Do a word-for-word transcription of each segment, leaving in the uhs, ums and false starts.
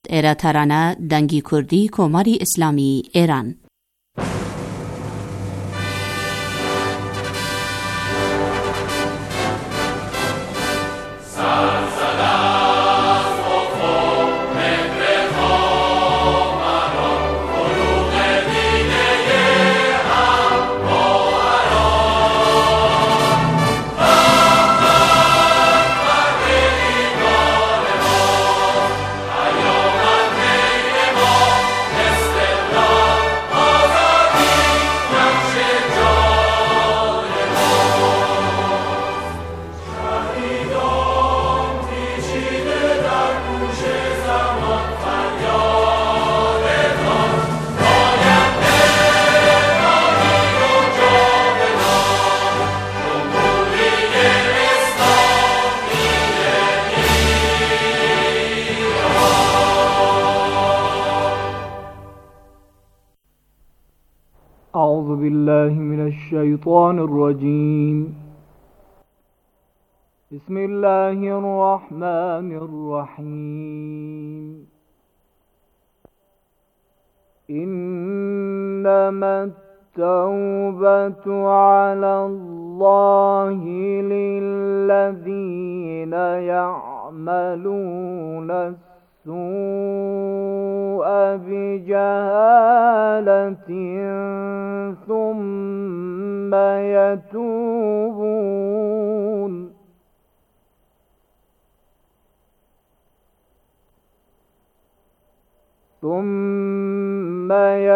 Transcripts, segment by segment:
ئێرە دەنگی کوردی کۆماری ئیسلامی ئێران. أعوذ بالله من الشيطان الرجيم. بسم الله الرحمن الرحيم. إنما التوبة على الله للذين يعملون السوء بجهالة ثم يتوبون ثم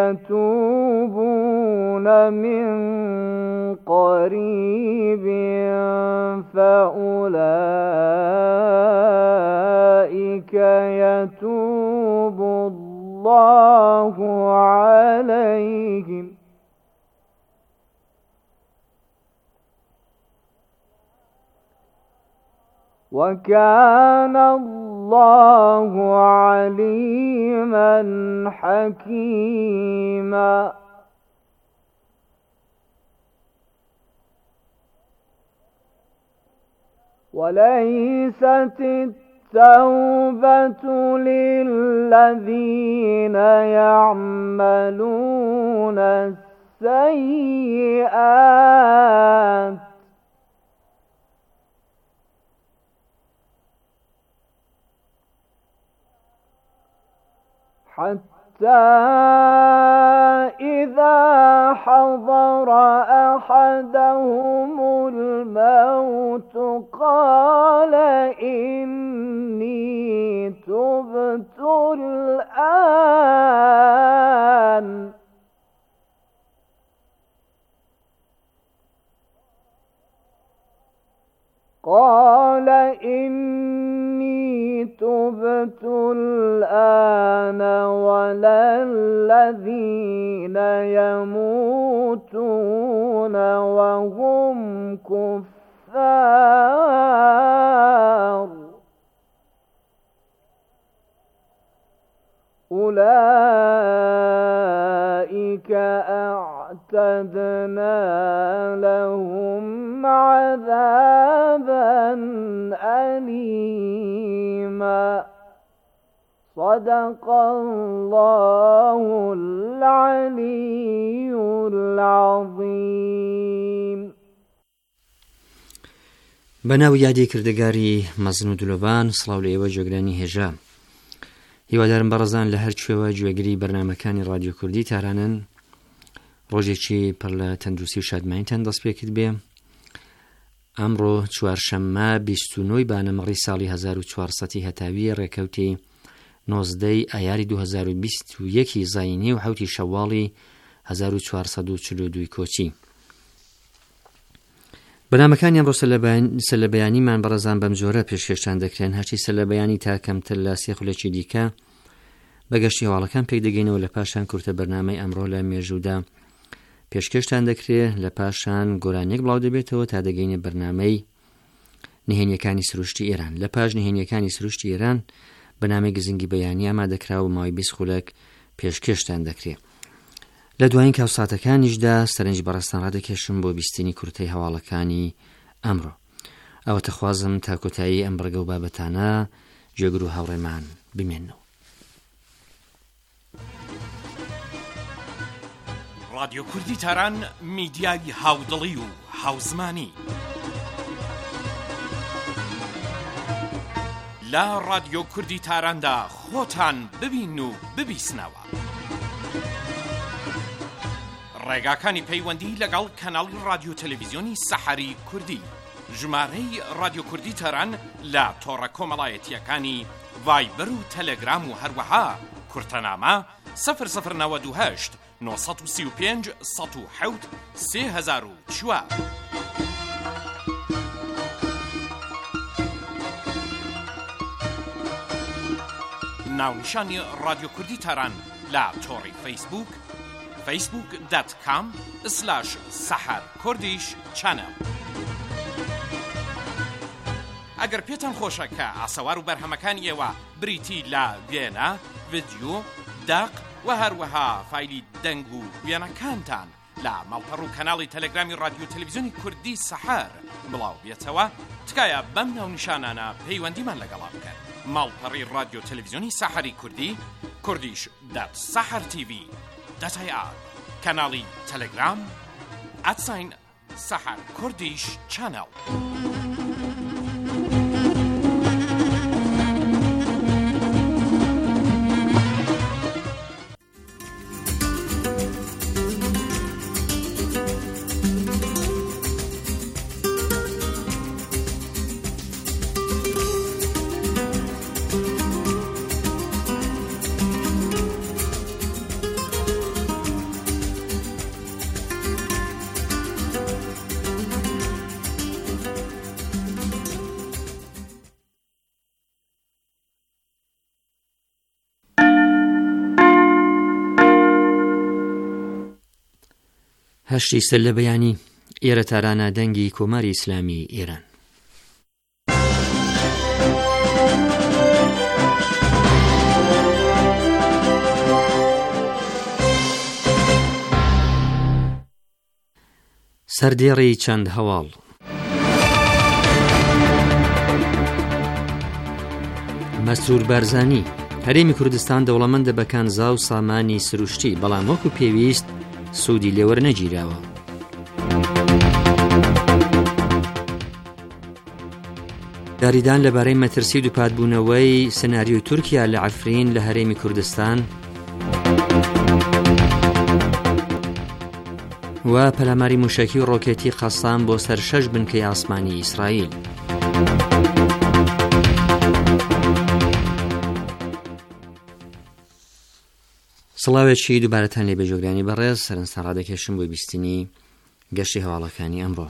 يتوبون من قريب فأولئك يتوب الله عليهم وكان الله عليما حكيما. وليست التوبة للذين يعملون السيئات حتى إذا حضر أحدهم الموت قال إني تبت الآن قال إني تبت الآن ولا الذين يموتون وهم كفار أولئك أعتدنا لهم عذابا أليما. صدق الله العلي العظيم. بەناو یادی کردگاری مەزن و دلۆڤان سڵاو لە ئێوە جۆگرانی هێژە. هیوادارم بەڕێزان لە هەر کوێوە گوێگری بەرنامەکانی ڕادیۆ کوردی تارانن ڕۆژێکی پڕ لە تەندروستی و شادمانیتان دەست پێکرد بێ. ئەمڕۆ چوارشەممە بیست و نۆی بانەمەڕی ساڵی هەزار و چوارسەدی هەتاوی ڕێکەوتی نۆزدەی ئایاری دوو هەزار و بیست و یەکی زاینی و حوتی شەواڵی هەزار و چوارسەد و چل و دوو کۆچی. بەنامەکانی ئەمڕۆ سەرلەبەیانیمان بەڕێزان بەم جۆرە پێشکەشتان دەکرێن. هەرچی سەرلەبەیانی تا کەمتر لە سێ خولێکی دیکە بەگەشتی هەواڵەکان پێک دەگەینەوە. لە پاشان کورتە بەرنامەی ئەمڕۆ لە مێژوودا پێشکەشتان دەکرێت. لە پاشان گۆرانێک بڵاو دەبێتەوە تا دەگەینە بەرنامەی نهێنیەکانی سروشتی ئێران. لە پاش نهێنیەکانی سروشتی ئێران بەنامەی گزنگی بەیانی ئامادەکراوە ماوەی بیست خولەک پێشکەشتان دەکرێت. لە دوایین کاوساتەکانیشدا سەرنج بەڕێستان ڕادەکێشم بۆ بیستنی کورتەی هەواڵەکانی ئەمڕۆ. ئەوە تەخوازم تا کۆتایی ئەم بەرگە و بابەتانە گوێگر و هاوڕێمان بمێنەوە. رادیۆ کوردی تاران میدیای هاودڵی و هاوزمانی لە رادیۆ کوردی تاراندا خۆتان ببین و ببیسنەوە. ڕێگاکانی پەیوەندی لەگەڵ کەناڵی رادیۆ تەلەڤیزیۆنی سەحەری کوردی، ژمارەی رادیۆ کوردی تاران لە تۆڕە کۆمەڵایەتیەکانی ڤایبەر و تەلەگرام و هەروەها کورتەنامە سەفر سەفر نەوەد و هەشت نۆ سەد و سی و پێنج سەد و حەوت سێ هەزار و چوار. ناونیشانی رادیۆ کوردی تاران لە تۆڕی فەیسبوک فەیسبوک دات کام سلاش سەحەر کوردیش چەنەڵ. ئەگەر پێتان خۆشە کە ئاسەوار و بەرهەمەکانی ئێوە بریتی لە وێنە، ڤیدیۆ، داق و هەروەها فایلی دەنگ و وێنەکانتان لە ماڵپەڕ و کەناڵی تەلەگرامی رادیۆ تەلەڤیزیۆنی کوردی سەحەر بڵاو بێتەوە، تکایە بەم ناونیشانانە پەیوەندیمان لەگەڵا بکەن. ماڵپەڕی رادیۆ تەلەڤیزیۆنی سەحەری کوردی، کوردیش دات سەحەر تیڤی دەتای ئار، کەناڵی تەلەگرام ئەتساین سەحەر کوردیش چەنەڵ. هەشتی سەر لە بەیانی ئێرە تارانە دەنگی کۆماری ئیسلامی ئێران. سەردێڕی چەند هەواڵ. مەسرور بارزانی: هەرێمی کوردستان دەوڵەمەندە بە کانزا و سامانی سروشتی، بەڵام وەکو پێویست سوودی لێوەرنەگیراوە. داریدان لەبارەی مەترسی دووپاتبوونەوەی سناریۆی تورکیا لە عەفرین لە هەرێمی کوردستان و پەلاماری موشەکی و ڕۆکێتی قەسام بۆ سەر شەش بنکەی ئاسمانی ئیسرائیل. سڵاوێکی دووبارەتان لێ بێژۆگرانی بەڕێز، سەرنجتان ڕادەکێشم بۆ بیستنی گەشتی هەواڵەکانی ئەمڕۆ.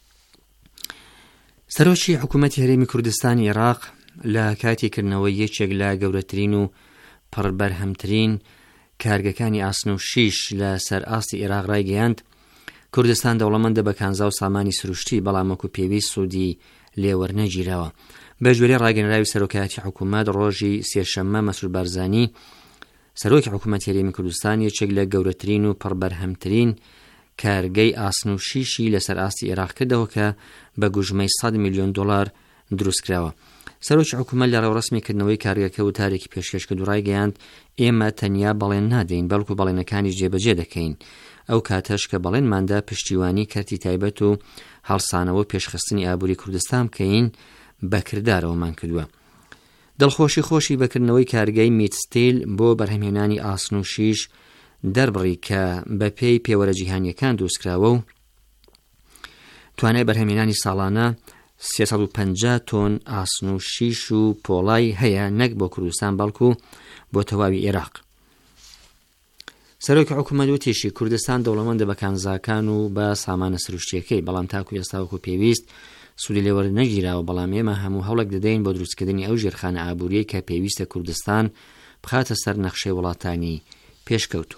سەرۆکی حکوومەتی هەرێمی کوردستانی عێراق لە کاتی کردنەوەی یەکێک لە گەورەترین و پڕبەرهەمترین کارگەکانی ئاسن و شیش لە سەر ئاستی عێراق ڕایگەیاند کوردستان دەوڵەمەندە بە کانزا و سامانی سروشتی، بەڵام وەکو پێویست سوودی لێوەرنەگیراوە. بە ژێری ڕاگەنراوی سەرۆکایەتی حکوومەت ڕۆژی سێشەممە مەسرور بارزانی، سەرۆکی حکوومەتی هەرێمی کوردستان یەکێک لە گەورەترین و پڕبەرهەمترین کارگەی ئاسن و شیشی لەسەر ئاستی عێراق کردەوە کە بە گوژمەی سەد میلیۆن دۆلار دروستکراوە. سەرۆکی حکوومەت لە ڕێوەڕەسمیکردنەوەی کارگەکە و تارێکی پێشکەشکرد و ڕایگەیاند ئێمە تەنیا بەڵێن نادەین، بەڵکو بەڵێنەکانی جێبەجێ دەکەین. ئەو کاتەش کە بەڵێنماندا پشتیوانی کەرتی تایبەت و هەڵسانەوە پێشخستنی ئابووری کوردستان بکەین بەکردارەوەمان کردووە. دڵخۆشی خۆشی بەکردنەوەی کارگەی میتستیل بۆ بەرهەمهێنانی ئاسن و شیش دەربڕی کە بە پێی پێوەرە جیهانیەکان دروستکراوە و توانای بەرهەمهێنانی ساڵانە سێسەد و پەنجا تۆن ئاسن و شیش و پۆڵای هەیە، نەک بۆ کوردستان بەڵکو بۆ تەواوی عێراق. سەرۆکی حکوومەت وتیشی کوردستان دەوڵەمەندە بە کانزاکان و بە سامانە سروشتیەکەی، بەڵام تاکو ئێستا وەکو پێویست سوودی لێوەرنەگیراوە، بەڵام ئێمە هەموو هەوڵێک دەدەین بۆ دروستکردنی ئەو ژێرخانە ئابووریەی کە پێویستە کوردستان بخاتە سەر نەخشەی وڵاتانی پێشکەوتوو.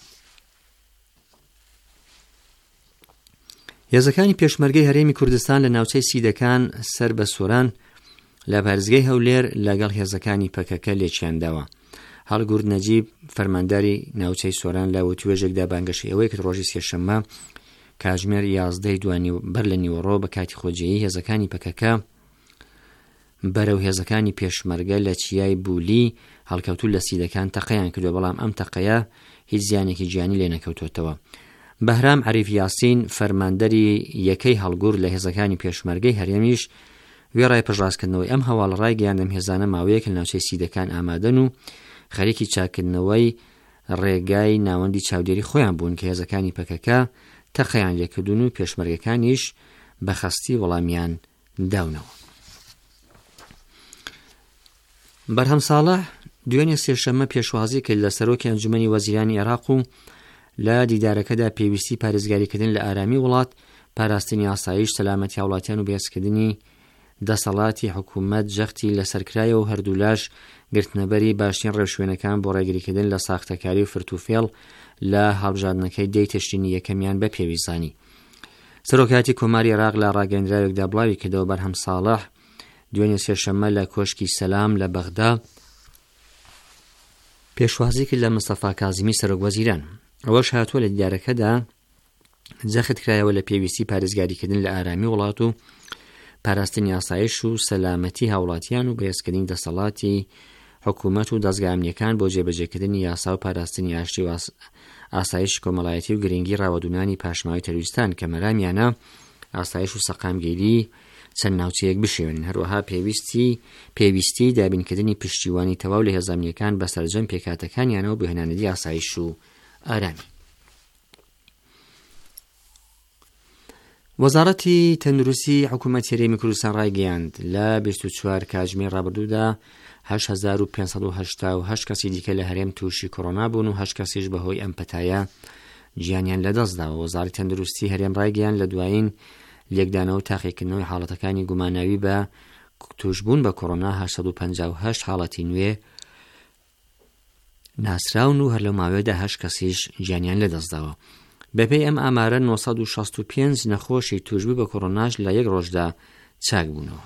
هێزەکانی پێشمەرگەی هەرێمی کوردستان لە ناوچەی سیدەکان سەر بە سۆران لە پارێزگای هەولێر لەگەڵ هێزەکانی پەکەکە لێکیانداوە. هەڵگورد نەجیب فەرمانداری ناوچەی سۆران لە وتوێژێکدا بانگەشی ئەوەی کرد ڕۆژی سێشەممە کاتژمێر یازدەی دوانی بەر لە نیوەڕۆ بە کاتی خۆجێیی هێزەکانی پەکەکە بەرەو هێزەکانی پێشمەرگە لە چیای بولی هەڵکەوتو لە سیدەکان تەقەیان کردو، بەڵام ئەم تەقەیە هیچ زیانێکی گیانی لێ نەکەوتوتەوە. بەهرام عەریف یاسین فەرماندەری یەکەی هەڵگور لە هێزەکانی پێشمەرگەی هەرێمیش وێڕای پژڕاستکردنەوەی ئەم هەواڵەڕای گەیاندەم هێزانە ماوەیەک لە ناوچەی سیدەکان ئامادەن و خەریکی چاکردنەوەی ڕێگای ناوەندی چاودێری خۆیان بوون کە هێزەکانی پەکەکە تەقەیان لێکردون و پێشمەرگەکانیش بە خەستی وەڵامیان داونەوە. بەرهەم ساڵح دوێنێ سێشەممە پێشوازی کرد لە سەرۆکی ئەنجومەنی وەزیرانی عێراق و لە دیدارەکەدا پێویستی پارێزگاریکردن لە ئارامی وڵات، پاراستنی ئاسایش، سەلامەتی هاوڵاتیان و بێزکردنی دەسەڵاتی حکوومەت جەختی لەسەرکرایە و هەردوو لاش گرتنەبەری باشترین ڕێوشوێنەکان بۆ ڕێگریکردن لە ساختەکاری و فرتوفێڵ لە هەڵبژاردنەکەی دەی تشتینی یەکەمیان بە پێویستانی. سەرۆکایەتی کۆماری عێراق لە ڕاگەیەندراوێکدا بڵاوی کردەوە بەرهەم ساڵح دوێنێ سێشەممە لە کۆشکی سەلام لە بەغدا پێشوازی کرد لە مستەفا کازمی سەرۆک وەزیران. ئەوەش هاتووە لە دیدارەکەدا جەخت کرایەوە لە پێویستی پارێزگاریکردن لە ئارامی وڵات و پاراستنی ئاسایش و سەلامەتی هاوڵاتیان و بەهێزکردنی دەسەڵاتی حکوومەت و دەستگا ئەمنیەکان بۆ جێبەجێکردنی یاسا و پاراستنی ئاشتی و ئاسایش کۆمەڵایەتی و گرنگی ڕاوەدونانی پاشماوی تەروریستان کە مەرامیانە ئاسایش و سەقامگیری چەند ناوچەیەک بشێوێنن. هەروەها پێویستی پێویستی دابینکردنی پشتیوانی تەواو لە هێزانیەکان بە سەرجەم پێکاتەکانیانەوە بۆ هێنانەری ئاسایش و ئارامی. وەزارەتی تەندروستی حکوومەتی هەرێمی کوردستان ڕایگەیاند لە بیست و چوار کاتژمێر ڕابردوودا هەشت هەزار و پێنج سەد و هەشتا و هەشت کەسی دیکە لە هەرێم تووشی کۆڕۆنا بوون و هەشت کەسیش بەهۆی ئەم پەتایە گیانیان لەدەستداوە. وەزارەتی تەندروستی هەرێم ڕایگەیاند لە دوایین لێکدانەوە و تاقیکردنەوەی حاڵەتەکانی گوماناوی بە توشبوون بە کۆڕۆنا هەشت سەد و پەنجا و هەشت حاڵەتی نوێ ناسراون و هەر لەو ماوەیەدا هەشت کەسیش گیانیان لەدەستداوە. بەپێی ئەم ئامارە نۆ سەد و شەست و پێنج نەخۆشی توشبوو بە کۆڕۆناش لە یەک ڕۆژدا چاک بوونەوە.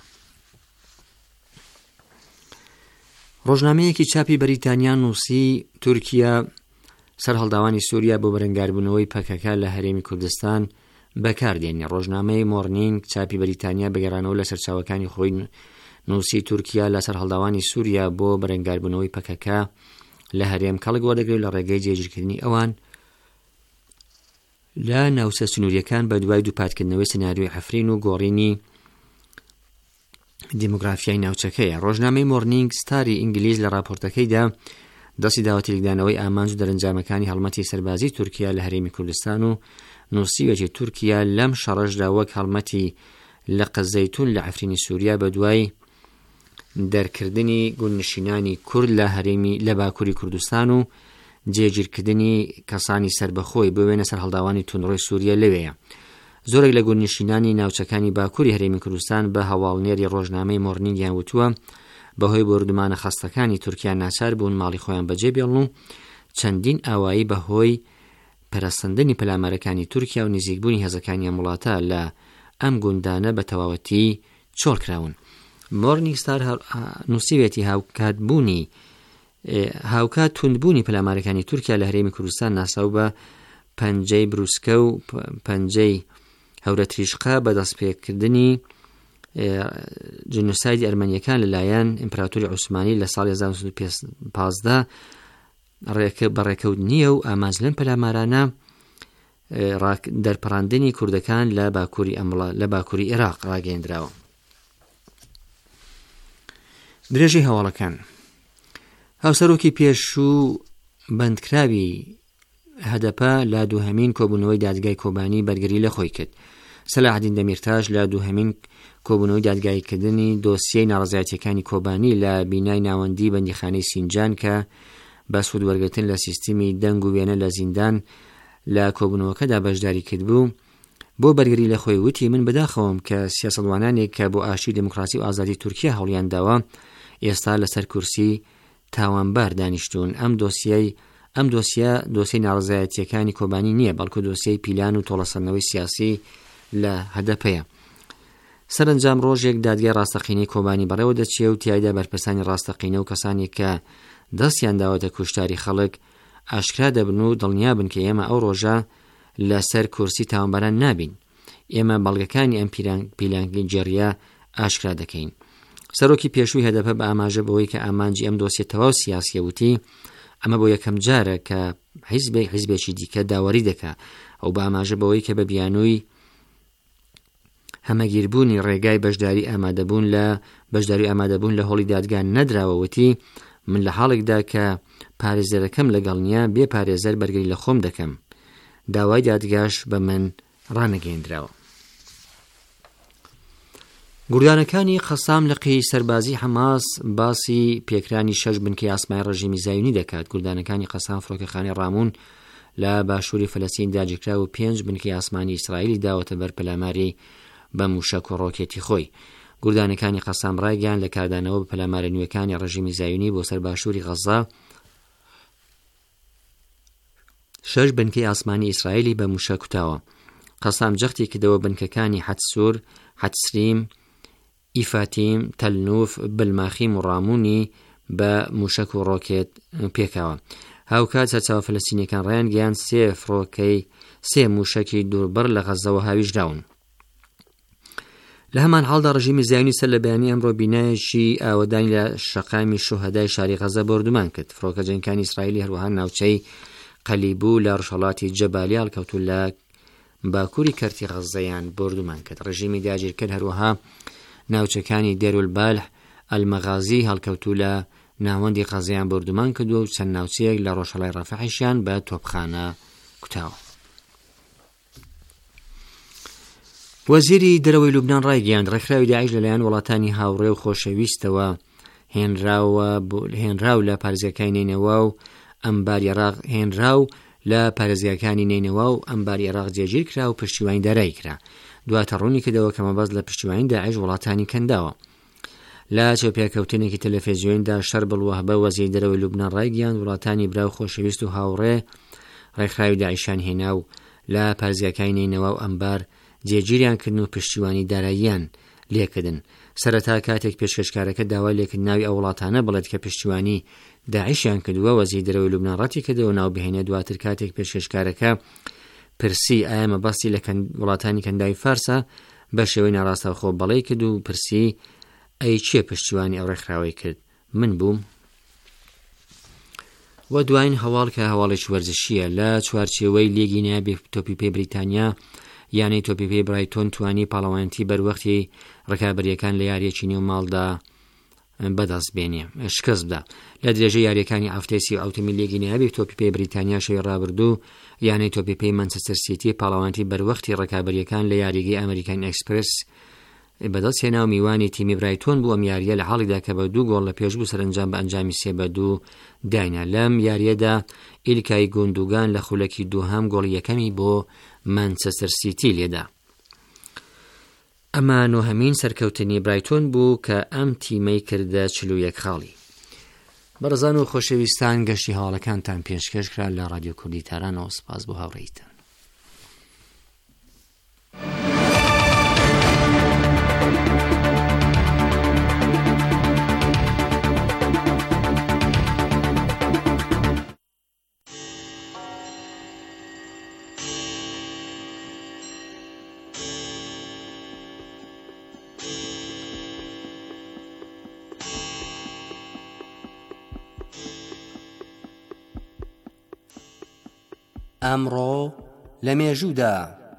ڕۆژنامەیەکی چاپی بەریتانیا نووسی تورکیا سەر هەڵداوانی سووریا بۆ بەرەنگاربوونەوەی پەکەکە لە هەرێمی کوردستان بەکاردێنێ. ڕۆژنامەی مۆرنینگ چاپی بەریتانیا بەگەڕانەوە لە سەرچاوەکانی خۆی نووسی تورکیا لەسەر هەڵداوانی سووریا بۆ بەرەنگاربوونەوەی پەکەکە لە هەرێم کەڵک وەردەگرێت لە ڕێگەی جێگیرکردنی ئەوان لە ناوچە سنووریەکان بە دوای دووپاتکردنەوەی سناریۆی حەفرین و گۆڕینی دیموگرافیای ناوچەکەیە. ڕۆژنامەی مۆرنینگ ستاری ئینگلیز لە راپۆرتەکەیدا دەستی داوەتی لێکدانەوەی ئامانج و دەرەنجامەکانی هەڵمەتی سەربازی تورکیا لە هەرێمی کوردستان و نووسیوێکی تورکیا لەم شەڕەشدا وەک هەڵمەتی لە قەزەیتون لە عەفرینی سووریا بە دوای دەرکردنی گوندنشینانی کورد لە هەرێمی لە باکووری کوردستان و جێگیرکردنی کەسانی سربەخۆی بوێنە سەر هەڵداوانی تونڕۆی سووریا لەوەیە. زۆرێک لە گوندنشینانی ناوچەکانی باکووری هەرێمی کوردستان بە هەواڵنێری ڕۆژنامەی مۆرنینگیان وتووە بەهۆی بردومانە خەستەکانی تورکیا ناچار بوون ماڵی خۆیان بەجێ بێڵن و چەندین ئاوایی بەهۆی پەرەسەندنی پەلامارەکانی تورکیا و نزیکبوونی هێزەکانی وڵاتە لە ئەم گوندانە بە تەواوەتی چۆڵ کراون. مۆرنینگ ستار نووسیوێتی هاوکاتبوونی هاوکات توندبوونی پەلامارەکانی تورکیا لە هەرێمی کوردستان ناساو بە پەنجەی بروسکە و پەنجەی هەورە تریشقا بە دەستپێکردنی جنوسایدی ئەرمەنیەکان لەلایەن ئیمپراتۆری عوسمانی لە ساڵی هەزار و سەد و پانزدە بەڕێکەوتنیە و ئامانج لەم پەلامارانە دەرپەڕاندنی کوردەکان لە باکووری ئەمڵە لە باکووری عێراق ڕاگەیەندراوە. درێژی هەواڵەکان هاوسەرۆکی پێشوو بەندکراوی هەدەپە لە دووهەمین کۆبوونەوەی دادگای کۆبانی بەرگری لە خۆی کرد. سەلاحدین دەمیرتاش لە دووهەمین کۆبوونەوەی دادگایکردنی دۆسیەی ناڕەزایەتیەکانی کۆبانی لە بینای ناوەندی بەندیخانەی سینجان کە بە سوود وەرگرتن لە سیستمی دەنگ و وێنە لە زیندان لە کۆبوونەوەکەدا بەشداری کرد بوو بۆ بەرگری لە خۆی وتی من بەداخەوم کە سیاسەتوانانێک کە بۆ ئاشتی دموکراسی و ئازادی تورکیا هەوڵیان داوە ئێستا لەسەر کورسی تاوانبار دانیشتون. ئەم دۆسیەی ئەم دۆسیە دۆسیەی ناڕەزایەتیەکانی کۆبانی نییە بەڵکو دۆسیەی پیلان و تۆڵەسەندنەوەی سیاسی لە هەدەپەیە. سەرنجام ڕۆژێک دادگای ڕاستەقینەی کۆبانی بەڕێوە دەچێت و تیایدا بەرپرسانی ڕاستەقینە و کەسانی کە دەستیان داوەتە کوشتاری خەڵک ئاشکرا دەبن و دڵنیا بن کە ئێمە ئەو ڕۆژە لەسەر کورسی تاوانباران نابین. ئێمە بەڵگەکانی ئەم پیلانگی جێڕیا ئاشکرا دەکەین. سەرۆکی پێشووی هەدەپە بە ئاماژە بەوەی کە ئامانجی ئەم دۆسیە تەواو سیاسیە وتی ئەمە بۆ یەکەم جارە کە حیزبێک حیزبێکی دیکە داوەری دەکا ئەو بە ئاماژە بەوەی کە بە بیانووی هەمەگیربوونی ڕێگای بەشداری ئامادەبوون لە بەشداری ئامادەبوون لە هۆڵی دادگان نەدراوەوەتی من لە حاڵێکدا کە پارێزەرەکەم لەگەڵ نییە بێ پارێزەر بەرگری لە خۆم دەکەم. داوای دادگاش بە من ڕانەگەیەندراوە. گوردانەکانی قەسام لە قەی سەربازی حەماس باسی پێکرانی شەش بنکەی ئاسمایی ڕژیمی زایونی دەکات. گوردانەکانی قەسام فڕۆکەخانەی ڕامون لە باشووری فەلەستین داگیرکرا و پێنج بنکەی ئاسمانی ئیسرائیلی داوەتە بەر پەلاماری بە موشک و ڕۆکێتی خۆی. گوردانەکانی قەسام ڕایگەیاند لە کاردانەوە بە پەلامارە نوێکانی ڕژیمی زایونی بۆ سەر باشووری غەزا شەش بنکەی ئاسمانی ئیسرائیلی بە موشک کوتاوە. قەسام جەختی کردەوە بنکەکانی حەتسوور، حەتسریم، ئیفاتیم، تەلنوف، بلماخیم و ڕامونی بە موشک و ڕۆکێت پێکاوە. هاوکات سەرچاوە فەلەستینیەکان ڕایان گەیاند سێ فڕۆکەی سێ موشکی دووربەر لە غەزەوە هاویژراون. لە هەمان حاڵدا ڕژیمی زایونی سەر لە بەیانی ئەمڕۆ بینایەکی ئاوەدانی لە شەقامی شوهەدای شاری غەزە بردومان کرد. فڕۆکە جەنگەکانی ئیسرائیلی هەروەها ناوچەی قەلیبوو لە ڕۆژهەڵاتی جەبالی هەڵکەوتو لە باکووری کەرتی غەزەیان بردومان کرد. ڕژیمی داگیرکرد هەروەها ناوچەکانی دێرولبالح، ئەلمەغازی هەڵکەوتو لە ناوەندی غەزەیان بردومان کرد و چەند ناوچەیەک لە ڕۆژهەڵای ڕەفەحیشیان بە تۆپخانە کوتاوە. وەزیری دەرەوەی لوبنان ڕایگەیاند ڕێکخراوی داعش لەلایەن وڵاتانی هاوڕێ و خۆشەویستەوە هێنراو لە پارێزگاکانی نینەوە و ئەمباری عێراق هێنراو لە پارێزگاکانی نینەوە و ئەمباری عێراق جێگیر کرا و پشتیوانی دارایی کرا. دواتە ڕوونی کردەوە کە مەبەست لە پشتیوانی داعش وڵاتانی کەنداوە. لە چۆپیاکەوتنێکی تەلەڤیزیۆنیدا شەربڵ وەهبە وەزیری دەرەوەی لوبنان ڕایگەیاند وڵاتانی براو خۆشەویست و هاوڕێ ڕێکخراوی داعشیان هێنا و لە پارێزگاکانی نینەوە و ئەمبار جێگیریان کردن و پشتیوانی داراییان لێکردن. سەرەتا کاتێک پێشکەشکارەکە داوای لێکرد ناوی ئەو وڵاتانە بڵێت کە پشتیوانی داعشیان کردووە، وەزیری دەرەوەی لوبنان ڕەتی کردەوە ناو بهێنێ. دواتر کاتێک پێشکەشکارەکە پرسی ئایا مەبەستی لە وڵاتانی کەنداوی فارسە بە شێوەی ناڕاستەوخۆ بەڵێ کرد و پرسی ئەی چێ پشتیوانی ئەو ڕێکخراوەی کرد؟ من بووم. و دوایین هەواڵ کە هەواڵێکی وەرزشیە لە چوارچێوەی لێگی نایابێ تۆپیپێ بریتانیا یانەی تۆپیپێ برایتۆن توانی پاڵەوانتی بەروەختی ڕکابەریەکان لە یاریەکی نێو ماڵدا بەدەست بێنێ شکست بدا. لە درێژەی یاریەکانی ئەفتێسی ئەوتۆمبیل لێگی نایابێ تۆپیپێ بریتانیا شەوی ڕابردوو یانەی تۆپیپێ مانچستەر سیتی پاڵەوانتی بەروەختی ڕکابەریەکان لە یاریگەی ئەمریکان ئەکسپرس بەدەست هێنا و میوانی تیمی برایتۆن بوو. ئەم یاریە لە حاڵیدا کە بە دوو گۆڵ لە پێش بوو سەرنجام بە ئەنجامی سێ بە دوو داینا. لەم یاریەدا ئیلکای گوندوگان لە خولەکی دووهەم گۆڵی یەکەمی بۆ مانچستەر سیتی لێدا. ئەمە نۆهەمین سەرکەوتنی برایتۆن بوو کە ئەم تیمەی کردە چل و یەک خاڵی. بەڕزان و خۆشەویستان گەشتی هەواڵەکانتان پێشکەش کرا لە رادیۆ کوردی تارانەوە. سپاس بۆ هاوڕێیتان. ئەمڕۆ لە مێژوودا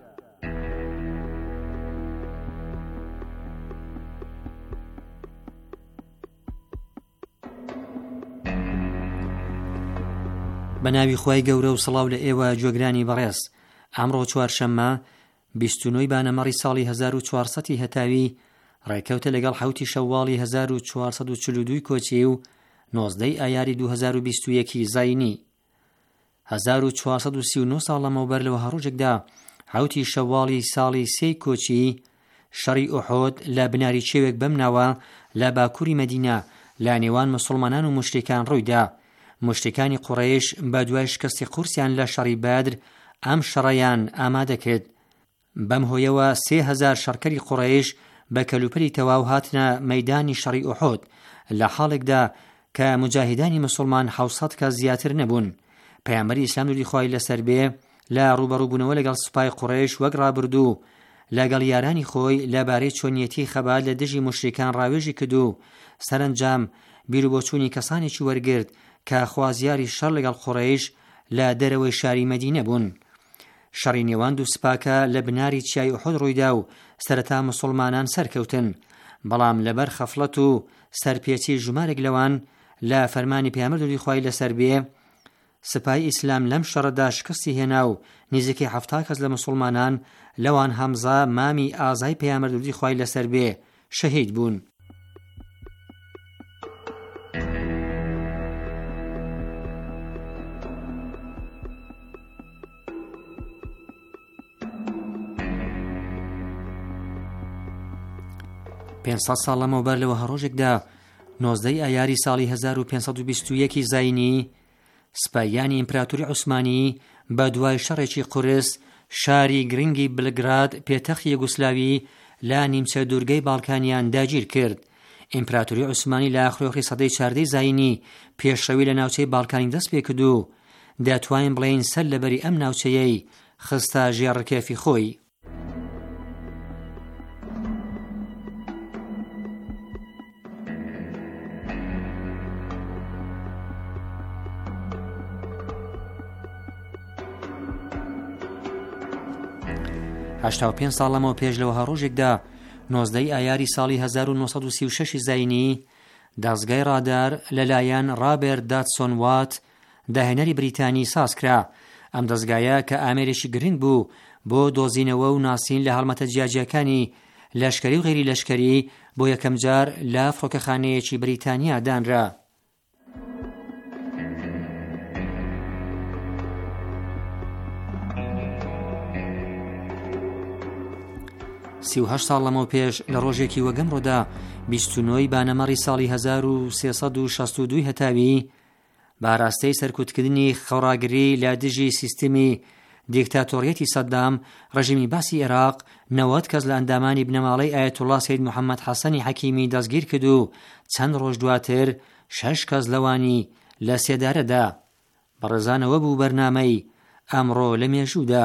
بە ناوی خوای گەورە و سڵاو لە ئێوە جۆگرانی بەڕێز. ئەمڕۆ چوارشەممە بیست و نۆی بانەمەڕی ساڵی هەزار و چوارسەدی هەتاوی ڕێکەوتە لەگەڵ حەوتی شەواڵی هەزار و چوارسەد و چل و دوو کۆچی و نۆزدەی ئایاری دوو هەزار و بیست و یەکی زاینی. هەزار و چوارسەد و سی و نۆ ساڵ لەمەوبەر لەوە هەڕۆژێکدا حەوتی شەواڵی ساڵی سێی کۆچی شەڕی ئوحود لە بناری چێوێک بەم ناوە لە باکووری مەدینە لە نێوان موسڵمانان و موشریکان ڕوویدا. موشریکانی قوڕەیش بە دوای شکستی قورسیان لە شەڕی بەدر ئەم شەڕەیان ئامادە کرد. بەم هۆیەوە سێ هەزار شەڕکەری قوڕەیش بە کەلوپەلی تەواو هاتنە مەیدانی شەڕی ئوحود لە حاڵێکدا کە مجاهیدانی موسڵمان حەوسەد کەس زیاتر نەبوون. پەیامبەری ئیسلام دووری خوای لەسەر بێ لە ڕوبەڕووبوونەوە لەگەڵ سوپای قوڕەیش وەک ڕابردوو لەگەڵ یارانی خۆی لەبارەی چۆنیەتی خەبات لە دژی موشریکان ڕاوێژی کردو. سەرنجام بیرروبۆچوونی کەسانێکی وەرگرت کە خوازیاری شەڕ لەگەڵ قوڕەیش لە دەرەوەی شاری مەدینە بوون. شەڕی نێوان دوو سوپاکە لە بناری چیای ئوحود ڕوویدا و سەرەتا موسڵمانان سەرکەوتن، بەڵام لەبەر خەفڵەت و سەرپێچی ژمارێک لەوان لە فەرمانی پێغەمبەر دووری خوای لەسەر بێ سپای ئیسلام لەم شەڕەدا شکستی هێنا و نزیکەی هەفتا کەس لە موسڵمانان لەوان هەمزە مامی ئازای پێغەمبەر دووری خوای لەسەر بێ شەهید بوون. پێنج سەد ساڵ لەمەوبەر لەوە هەڕۆژێکدا نۆزدەی ئایاری ساڵی هەزار و پێنج سەد و بیست و یەکی زاینی سپایانی ئیمپراتۆری عوسمانی بە دوای شەڕێکی قورس شاری گرنگی بلگراد پێتەختی یوگۆسلاوی لە نیمچە دوورگەی باڵکانیان داگیر کرد. ئیمپراتۆری عوسمانی لە ئاخرۆخی سەدەی چواردەی زاینی پێشەوی لە ناوچەی باڵکانی دەست پێ کرد و دەتوانین بڵێین سەر لەبەری ئەم ناوچەیەی خستە ژێڕکێفی خۆی. هەشتا و پێنج ساڵ لەمەوە پێش لەوەها ڕۆژێکدا نۆزدەی ئایاری ساڵی هەزار و نۆ سەد و سی و شەش زاینی دەستگای ڕادار لەلایەن ڕابێرت داتسۆن وات داهێنەری بریتانی سازکرا. ئەم دەستگایە کە ئامێرێکی گرنگ بوو بۆ دۆزینەوە و ناسین لە هەڵمەتە جیاجیەکانی لەشکری و غێری لەشکری بۆ یەکەم جار لە فڕۆکەخانەیەکی بریتانیا دانرا. سی و هەشت ساڵ لەمەوە پێش لە ڕۆژێکی وەگەم ڕۆدا بیست و نۆی بانەمەڕی ساڵی هەزار و سێسەد و شەست و دوو هەتاوی باراستەی سەرکوتکردنی خەوڕاگری لە دژی سیستمی دیکتاتۆریەتی سەدام ڕژیمی باسی عێراق نەوەت کەس لە ئەندامانی بنەماڵەی ئایەتوڵا سەید محەممەد حەسەنی حەکیمی دەستگیر کرد و چەند ڕۆژ دواتر شەش کەس لەوانی لە سێدارەدا. بەڕێزانەوە بوو بەرنامەی ئەمڕۆ لە مێژوودا.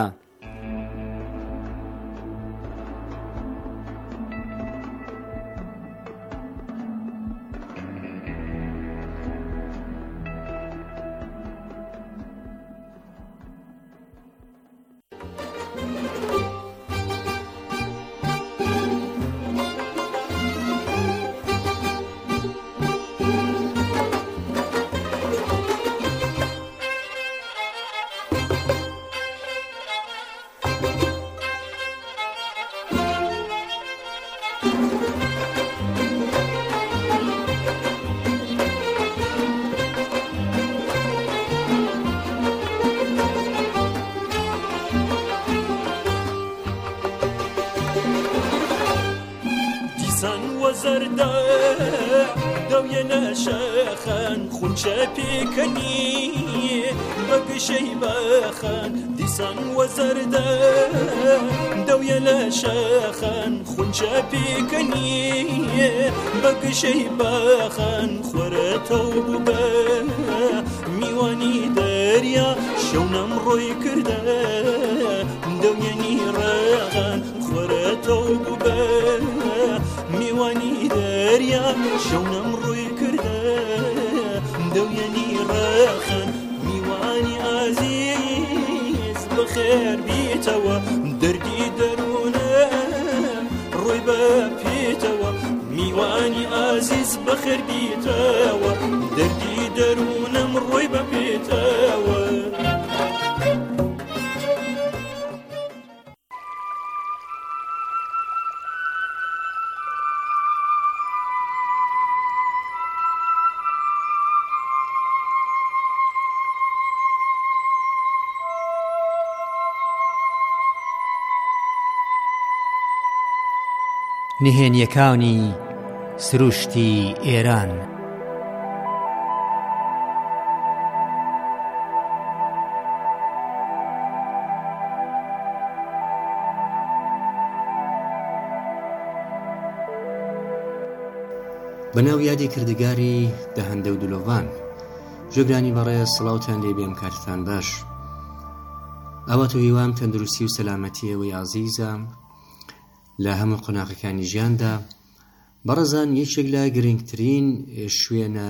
زەردە دەویەنە شەخەن خونچە پێکەنی بەگشەی بەخەن دیسان وە زەردە دەویەنە شەخەن خونچە پێکەنی بەگشەی بەخەن خۆرەتەو بوو بە میوانی دەریا شەونەم ڕۆی کردە دەویەنی ڕەغەن خۆرەتەو بوو بە میوانی دەریا شەونەم ڕووی کردە دەویەنی ڕەخەن میوانی ئازیز بەخێر بیتەوە دەردی دەروونم ڕووی بە پێیتەوە میوانی ئازیز بەخێر بیتەوە دەردی دەروونم ڕووی بە پێیتەوە. نهێنیەکانی سروشتی ئێران. بەناو یادی کردگاری دەهەندە و دلۆڤان ژۆگرانی بەڕێز سڵاوتان لێ بێم کارتان باش. ئەوە تو هیوام تەندروستی و سەلامەتیەوەی عەزیزە لە هەموو قۆناغەکانی ژیاندا. بەڕێزان، یەکێک لە گرنگترین شوێنە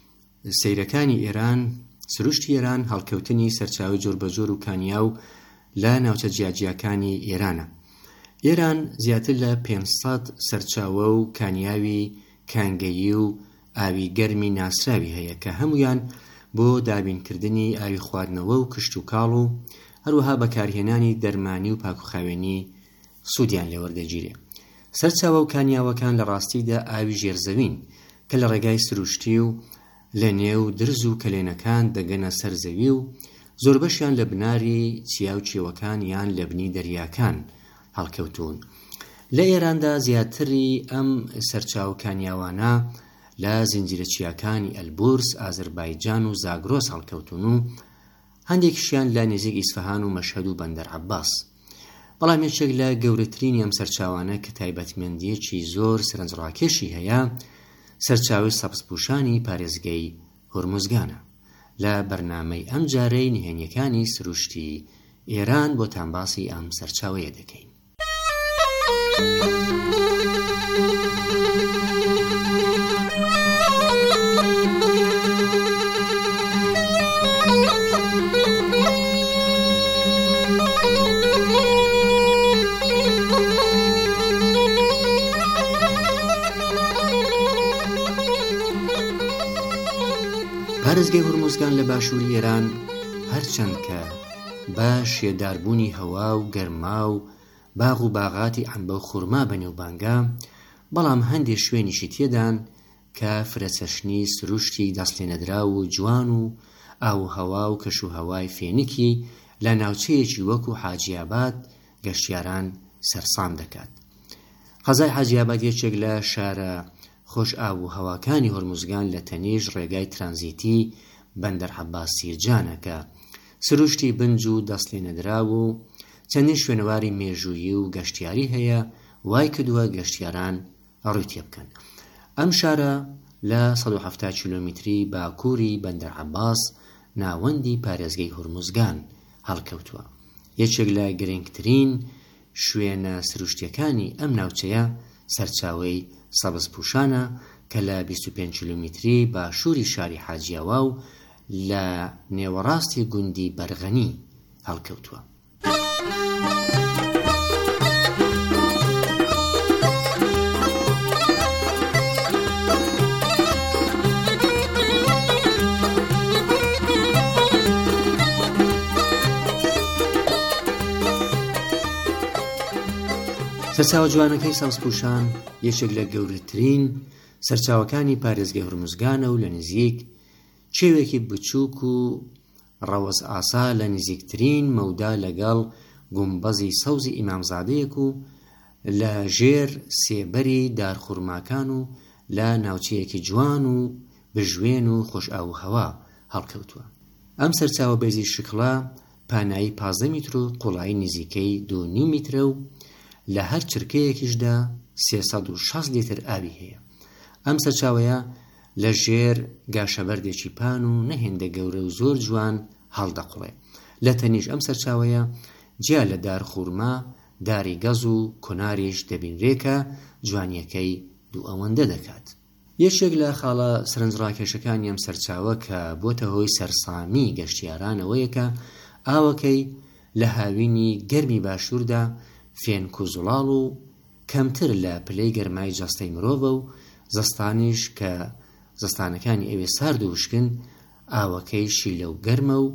سەیرەکانی ئێران سروشتی ئێران هەڵکەوتنی سەرچاوی جۆر بە جۆر و کانیا و لە ناوچە جیاجیەکانی ئێرانە. ئێران زیاتر لە پێنج سەد سەرچاوە و کانیاوی کانگەیی و ئاوی گەرمی ناسراوی هەیە کە هەمویان بۆ دابینکردنی ئاوی خواردنەوە و کشت و کاڵ و هەروەها بەکارهێنانی دەرمانی و پاکوخاوێنی سوودیان لێوەردەگیرێ. سەرچاوە و کانیاوەکان لە ڕاستیدا ئاوی ژێرزەوین کە لە ڕێگای سروشتی و لە نێو درز و کەلێنەکان دەگەنە سەر زەوی و زۆربەشیان لە بناری چیا و چێوەکان یان لە بنی دەریاکان هەڵکەوتون. لە ئێراندا زیاتری ئەم سەرچاو کانیاوانە لە زنجیرە چیاکانی ئەلبورس، ئازەربایجان و زاگرۆس هەڵکەوتون و هەندێکیشیان لە نزیک ئیسفەهان و مەشهەد و بەندەر عەباس. بەڵام یەکێک لە گەورەترینی ئەم سەرچاوانە کە تایبەتمەندیەکی زۆر سەرنجڕاکێشی هەیە سەرچاوی سەبزپوشانی پارێزگای هورموزگانە. لە بەرنامەی ئەم جارەی نهێنیەکانی سروشتی ئێران بۆتان باسی ئەم سەرچاوەیە دەکەین. پارێزگای هورموزگان لە باشووری ئێران هەرچەند کە بە شێداربوونی هەوا و گەرما و باغ و باغاتی عەنبە و خوڕما بەنێوبانگە، بەڵام هەندێک شوێنیشی تێدان کە فرەچەشنی سروشتی دەستلێنەدرا و جوان و ئاو هەوا و کەش و هەوای فێنکی لە ناوچەیەکی وەکو حاجیاباد گەشتیاران سەرسام دەکات. قەزای حاجیاباد یەکێک لە شارە خۆش ئاو و هەواکانی هورموزگان لە تەنیژ ڕێگای ترانزیتی بەندەر عەباس سیرجانە کە سروشتی بنج و دەستلێنەدرا و چەندین شوێنەواری مێژوویی و گەشتیاری هەیە وای کردووە گەشتیاران ڕووی تێ بکەن. ئەم شارە لە سەد و هەفتاد کیلۆمتری باکووری بەندەر عەباس ناوەندی پارێزگای هورموزگان هەڵکەوتووە. یەکێک لە گرنگترین شوێنە سروشتیەکانی ئەم ناوچەیە سەرچاوەی سەبزپوشانە کە لە بیست و پێنج کیلۆمتری باشووری شاری حاجیاوا و لە نێوەڕاستی گوندی بەرغەنی هەڵکەوتووە. سەرچاوە جوانەکەی سەبزپوشان یەکێک لە گەورەترین سەرچاوەکانی پارێزگای هورموزگانە و لە نزیک چێوێکی بچووک و ڕەوەز ئاسا لە نزیکترین مەودا لەگەڵ گومبەزی سەوزی ئیمامزادەیەک و لە ژێر سێبەری دارخورماکان و لە ناوچەیەکی جوان و بژوێن و خۆش ئاو هەوا هەڵکەوتووە. ئەم سەرچاوە بەرزی شکڵا پانایی پازدە میتر و قوڵایی نزیکەی دوو و نیو میترە و لە هەر چرکەیەکیشدا سێسەد و شەست لیتر ئاوی هەیە. ئەم سەرچاوەیە لە ژێر گاشەبەردێکی پان و نەهێندە گەورە و زۆر جوان هەڵدەقڵێ. لە تەنیش ئەم سەرچاوەیە جیا لە دار خوورما، داری گەز و کۆناریش دەبینرێکە جوانیەکەی دوو ئەوەندە دەکات. یەکێک لە خاڵە سەرنجڕاکێشەکانی ئەم سەرچاوە کە بۆتە هۆی سەرسامی گەشتیارانەوەیە کە ئاوەکەی لە هاوینی گەرمی باشووردا فێنک و زوڵاڵ و کەمتر لە پلەی گەرمای جەستەی مرۆڤە و زستانیش کە زستانەکانی ئەوێ سارد و وشکن ئاوەکەی شیلە و گەرمە و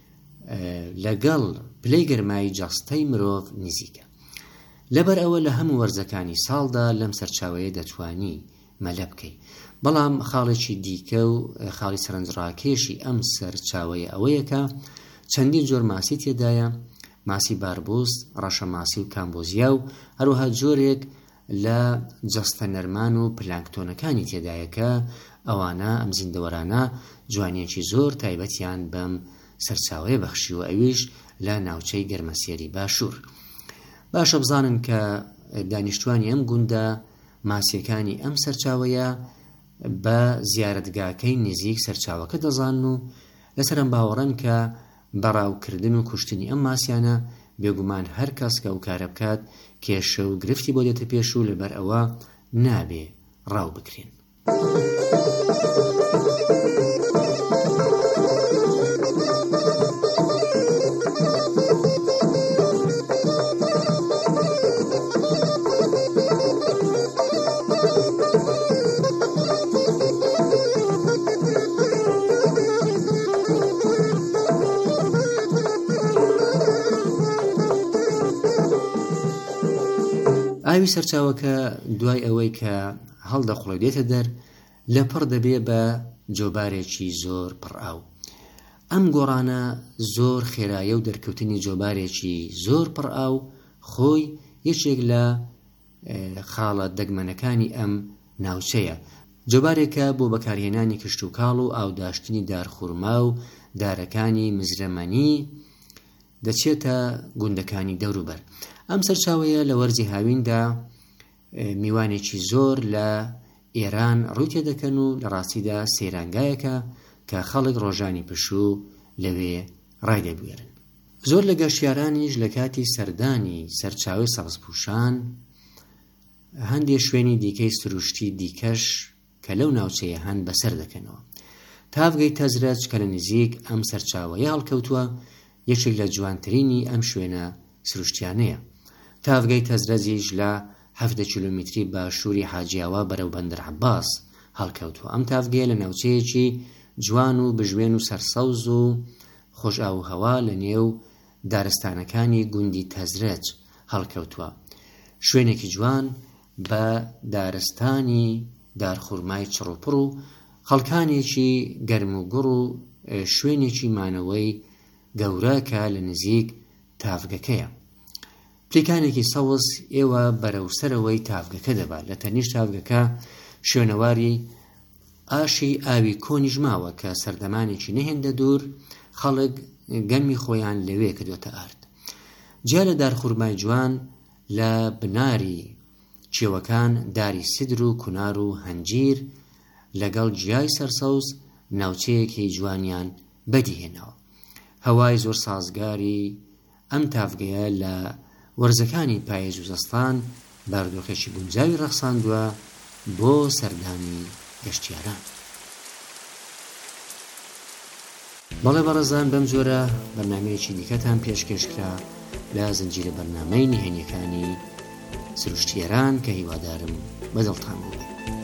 لەگەڵ پلەی گەرمای جەستەی مرۆڤ نزیکە. لەبەر ئەوە لە هەموو وەرزەکانی ساڵدا لەم سەرچاوەیە دەتوانی مەلە بکەی. بەڵام خاڵێکی دیکە و خاڵی سەرنجڕاکێشی ئەم سەرچاوەیە ئەوەیە کە چەندین جۆر ماسی تێدایە، ماسی باربوست، ڕەشە ماسی و کامبۆزیا و هەروەها جۆرێک لە جەستە نەرمان و پلانکتۆنەکانی تێدایە کە ئەوانە ئەم زیندەوەرانە جوانیەکی زۆر تایبەتیان بەم سەرچاوەیە بەخشی و ئەویش لە ناوچەی گەرمەسێری باشوور. باشە بزانن کە دانیشتوانی ئەم گوندە ماسیەکانی ئەم سەرچاوەیە بە زیارەتگاکەی نزیک سەرچاوەکە دەزانن و لەسەرم باوەڕن کە بەڕاوکردن و کوشتنی ئەم ماسیانە بێگومان هەر کەس کە ئەو کارە بکات کێشە و گرفتی بۆ دێتە پێش و لەبەر ئەوە نابێ ڕاو بکرێن. ئاوی سەرچاوەکە دوای ئەوەی کە هەڵدەخڵێدێتە دەر لەپڕ دەبێ بە جۆبارێکی زۆر پڕئاو. ئەم گۆڕانە زۆر خێرایە و دەرکەوتنی جۆبارێکی زۆر پڕئاو خۆی یەکێک لە خاڵە دەگمەنەکانی ئەم ناوچەیە. جۆبارێکە بۆ بەکارهێنانی کشت و کاڵ و ئاوداشتنی دارخورما و دارەکانی مزرەمەنی دەچێتە گوندەکانی دەوروبەر. ئەم سەرچاوەیە لە وەرزی هاویندا میوانێکی زۆر لە ئێران ڕووی تێدەکەن و لە ڕاستیدا سەیرانگایەکە کە خەڵک ڕۆژانی پشوو لەوێ ڕایدەبوێرن. زۆر لە گەشتیارانیش لە کاتی سەردانی سەرچاوی سەبزپوشان هەندێک شوێنی دیکەی سروشتی دیکەش کە لەو ناوچەیە هەن بەسەر دەکەنەوە. تاڤگەی تەزرەج کە لە نزیک ئەم سەرچاوەیە هەڵکەوتووە یەکێک لە جوانترینی ئەم شوێنە سروشتیانەیە. تاڤگەی تەزرەجیش لە هەفتە کیلۆمتری باشووری حاجیاوا بەرەو بەندر عەباس هەڵکەوتووە. ئەم تاڤگەیە لە ناوچەیەکی جوان و بژوێن و سەرسەوز و خۆش ئاو هەوا لە نێو دارستانەکانی گوندی تەزرەج هەڵکەوتووە. شوێنێکی جوان بە دارستانی دارخورمای چڕوپڕ و خەڵکانێکی گەرم و گوڕ و شوێنێکی مانەوەی گەورە کە لە نزیک تاڤگەکەیە. پلیکانێکی سەوز ئێوە بەرەو سەرەوەی تاڤگەکە دەبات. لە تەنیشت تاڤگەکە شوێنەواری ئاشی ئاوی کۆنیش ماوە کە سەردەمانێکی نەهێندە دوور خەڵک گەرمی خۆیان لەوێ کردوتە ئارد. جا لە دارخورمای جوان لە بناری چێوەکان داری سدر و کونار و هەنجیر لەگەڵ جیای سەرسەوز ناوچەیەکی جوانیان بەدیهێنەوە. هەوای زۆر سازگاری ئەم تاڤگەیە لە وەرزەکانی پاییز و زەستان بارودۆخێکی گونجاوی ڕەخساندووە بۆ سەردانی گەشتیاران. بەڵێ بەڕێزان، بەم جۆرە بەرنامەیەکی دیکەتان پێشکەشکرا لە زنجیرە بەرنامەی نهێنیەکانی سروشتیێران کە هیوادارم بەدڵتان بوو.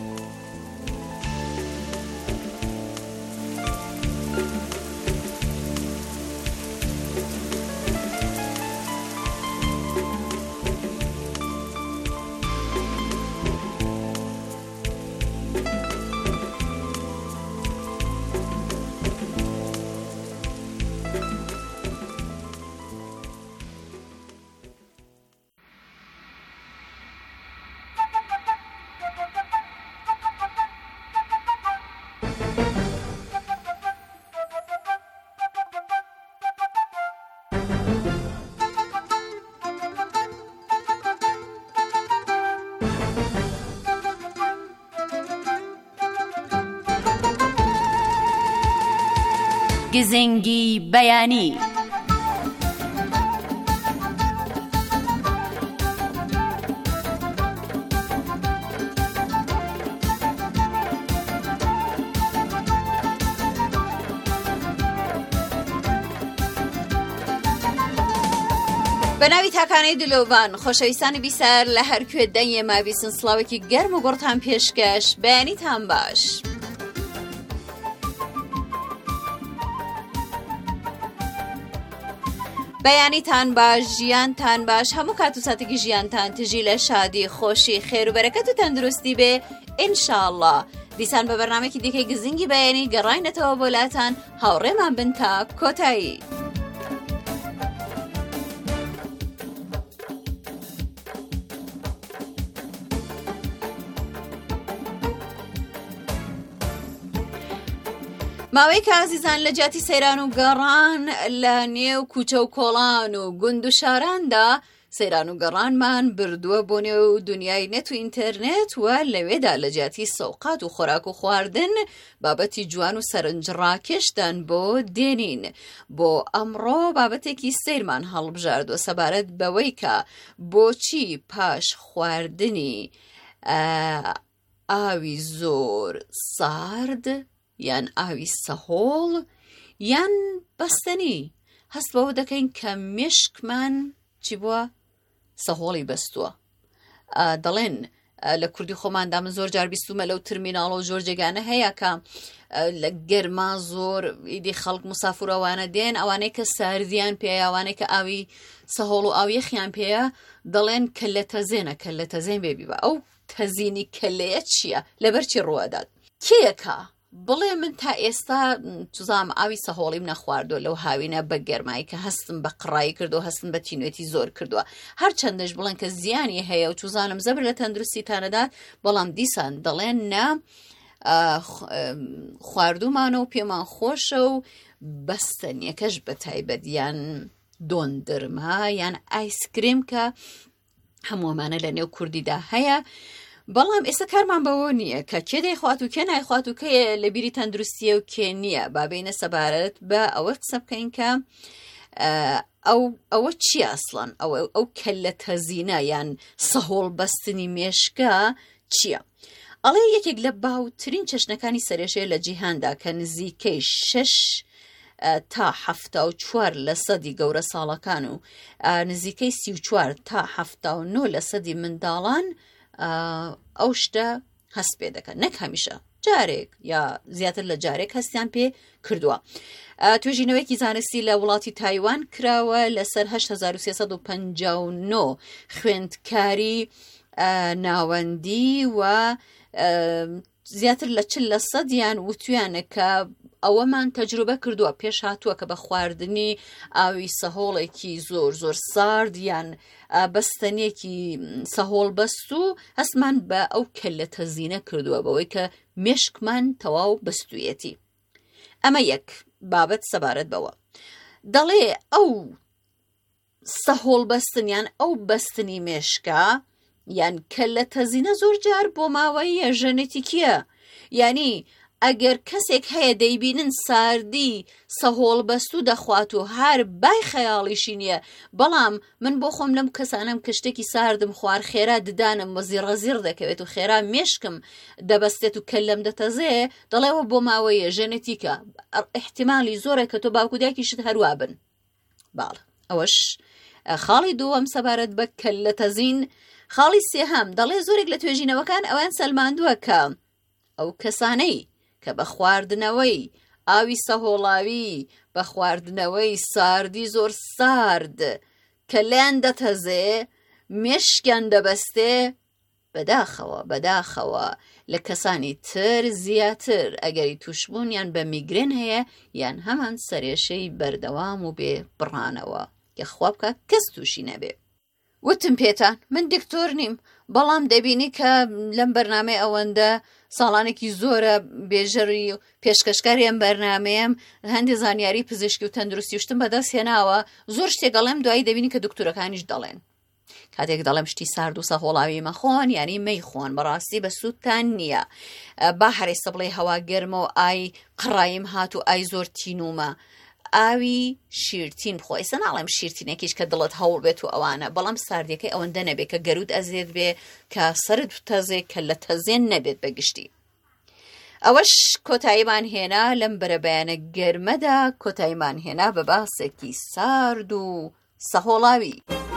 گزنگی بەیانی. بە ناوی تاکانەی دلۆڤان خۆشەویستانی بیسار لە هەرکوێ دەنگێ مابیسن سڵاوێکی گەرم و گوڕتان پێشکەش. بەیانیتان باش. بەیانیتان باش، ژیانتان باش، هەموو کات و ساتێکی ژیانتان تژی لە شادی، خۆشی، خێر و بەرەکەت و تەندروستی بێ ئینشاءالله. دیسان بە بەرنامێکی دیکەی گزنگی بەیانی گەڕاینەتەوە بۆ لاتان. هاوڕێمان بن تا کۆتایی. ماوەی کە عزیزان لە جاتی سەیران و گەڕان لە نێو کوچە و کۆڵان و گوند و شاراندا سەیران و گەڕانمان بردووە بۆ نێو دنیای نێت و ئینتەرنێت و لەوێدا لە جاتی سەوقات و خۆراک و خواردن بابەتی جوان و سەرنجڕاکێشتان بۆ دێنین. بۆ ئەمڕۆ بابەتێکی سەیرمان هەڵبژاردووە سەبارەت بەوەی کە بۆچی پاش خواردنی ئاوی زۆر سارد یان ئاوی سەهۆڵ یان بەستنی هەست بەوە دەکەین کە مێشکمان چی بووە؟ سەهۆڵی بەستووە. دەڵێن لە کوردی خۆماندا من زۆر جار بیستومە لەو ترمیناڵ و زۆر جێگانە هەیە کە لە گەرما زۆر ئیدی خەڵک مسافرەوانە دێن ئەوانەی کە ساردیان پێیە ئەوانەی کە ئاوی سەهۆڵ و ئاویەخیان پێیە دەڵێن کەلە تەزێنە کەلە تەزێن بێبی بە ئەو تەزینی کەلەیە چییە لەبەر چی ڕوادات کێکە بڵێ من تا ئێستا توزام ئاوی سەهۆڵیم نەخواردووە لەو هاوینە بە گەرمایی کە هەستم بە قڕایی کردو هەستم بە تینوێتی زۆر کردووە هەر چەندەش بڵێن کە زیانی هەیە و توزانم زەبر لە تەندروستیتانەدات بەڵام دیسان دەڵێن نا خواردومانە و پێمان خۆشە و بەستەنیەکەش بە تایبەت یان دۆندرما یان ئایسکریم کە هەموومانە لە نێو کوردیدا هەیە بەڵام ئێستا کارمان بەوە نییە کە کێ دەیخوات و کێ نایخوات و کە لە بیری تەندروستیە و کێ نییە با بینە سەبارەت بە ئەوە قسە بکەین کە ئەو ئەوە چی ئەسڵەن ئەو کەلە تەزینە یان سەهۆڵ بەستنی مێشکە چییە ئەڵێ یەکێک لە باوترین چەشنەکانی سەرێشەیە لە جیهاندا کە نزیکەی شەش تا حەفتا و چوار لە سەدی گەورە ساڵەکان و نزیکەی سی و چوار تا حەفتا و نۆ لە سەدی منداڵان ئەو شتە هەست پێ دەکەن نەک هەمیشە جارێک یا زیاتر لە جارێک هەستیان پێ کردووە توێژینەوەیەکی زانستی لە وڵاتی تایوان کراوە لەسەر هەشت هەزار و سێسەد و پەنجا و نۆ خوێندکاری ناوەندی و زیاتر لە چل لە سەدیان وتویانە کە ئەوەمان تەجروبە کردووە پێش هاتووە کە بە خواردنی ئاوی سەهۆڵێکی زۆر زۆر سارد یان بەستەنێکی سەهۆڵ بەست و هەستمان بە ئەو کەلە تەزینە کردووە بەوەی کە مێشکمان تەواو بەستویەتی ئەمە یەک بابەت سەبارەت بەوە دەڵێ ئەو سەهۆڵ بەستنیان ئەو بەستنی مێشکە یان کەلە تەزینە زۆر جار بۆ ماوەیە ژەنێتیکیە یعنی ئەگەر کەسێک هەیە دەیبینن ساردی سەهۆڵ بەست و دەخوات و هەر بای خەیاڵیشی نییە بەڵام من بۆ خۆم لەم کەسانم کە شتێکی ساردم خوار خێرا ددانم وەزیڕەزیڕ دەکەوێت و خێرا مێشکم دەبەستێت و کەلەم دەتەزێ دەڵێەوە بۆ ماوەیە ژەنێتیکە احتیمالی زۆرە کە تۆ باوکوداکیشت هەروە بن باڵ ئەوەش خاڵی دووەم سەبارەت بە کەلە تەزین خاڵی سێهەم دەڵێ زۆرێک لە توێژینەوەکان ئەویان سەلماندووە کە ئەو کەسانەی کە بە خواردنەوەی ئاوی سەهۆڵاوی بە خواردنەوەی ساردی زۆر سارد کە لیان دەتەزێ مێشکیان دەبەستێ بەداخەوە بەداخەوە لە کەسانی تر زیاتر ئەگەری توشبوون یان بە میگرێن هەیە یان هەمان سەرێشەی بەردەوام و بێ بڕانەوە کە خوا بکە کەس تووشی نەبێ وتم پێتان من دکتۆر نیم بەڵام دەبینی کە لەم بەرنامەی ئەوەندە ساڵانێکی زۆرە بێژەڕی و پێشکەشکاریان بەرنمەیەم هەندی زانیاری پزیشکی و تەندروستی شتم بەدەست هێناوە زۆر شتێگەڵێم دوایی دەبینی کە دکتۆرەکانیش دەڵێن کاتێک دەڵێم شتی سارد و سەهۆڵاوی مەخۆن یعنی مەی خۆن بەڕاستی بە سوودتان نییە با هەرێسە بڵێ هەوا گەرمە و ئای قڕاییم هات و ئای زۆر تینومە ئاوی شیرتین بخۆ ئێستا ناڵێم شیرتینێکیش کە دڵت هەوڵ بێت و ئەوانە بەڵام ساردیەکەی ئەوەندە نەبێت کە گەرود ئەزێت بێ کە سرد تەزێ کە لە تەزێن نەبێت بەگشتی ئەوەش کۆتاییمان هێنا لەم بەرەبەیانە گەرمەدا کۆتاییمان هێنا بە باسێکی سارد و سەهۆڵاوی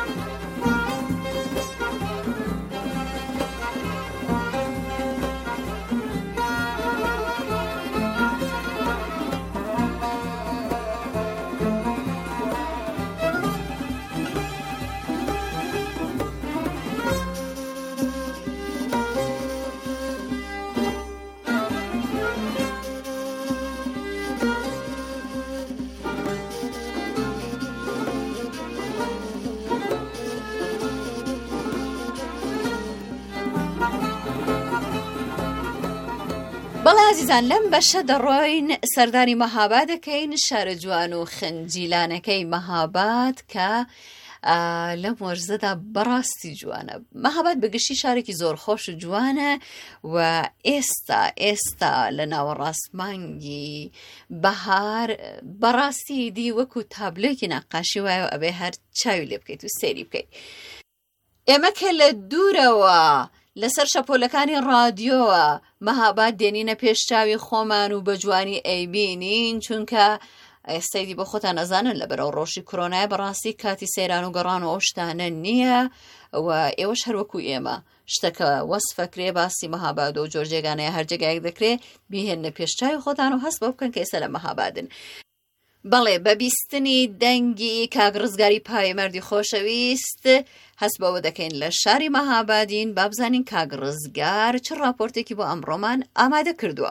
بەڵێ عزیزان لەم بەشە دەڕۆین سەردانی مەهاباد دەکەین شارە جوان و خنجیلانەکەی مەهاباد کە لەم وەرزەدا بەڕاستی جوانە مەهاباد بەگشتی شارێکی زۆر خۆش و جوانە و ئێستا ئێستا لە ناوەڕاستمانگی بەهار بەڕاستی دی وەکو تابلۆکی نەقاشی وایە ئەبێ هەر چاوی لێ بکەیت و سێری بکەیت ئێمە کە لە دوورەوە لەسەر شەپۆلەکانی ڕادیۆوە مەهاباد دێنینە پێشچاوی خۆمان و بە جوانی ئەیبینین چونکە ئێستایدی بە خۆتان ئەزانن لە بەرەو ڕۆژی کۆرۆنای بەڕاستی کاتی سەیران و گەڕان و ئەو شتانە نییە و ئێوەش هەروەکو ئێمە شتەکە وەسفەکرێ باسی مەهاباد و جۆرجێگانەیە هەر جێگایەک دەکرێت بیهێنە پێشچاوی خۆتان و هەست بۆ بکەن کە ئێستا لە مەهابادن. بەڵێ بە بیستنی دەنگی کاگڕزگاری پایمەردی خۆشەویست هەست بەوە دەکەین لە شاری مەهابادین با بزانین کاگڕزگار چ راپۆرتێکی بۆ ئەمڕۆمان ئامادە کردووە.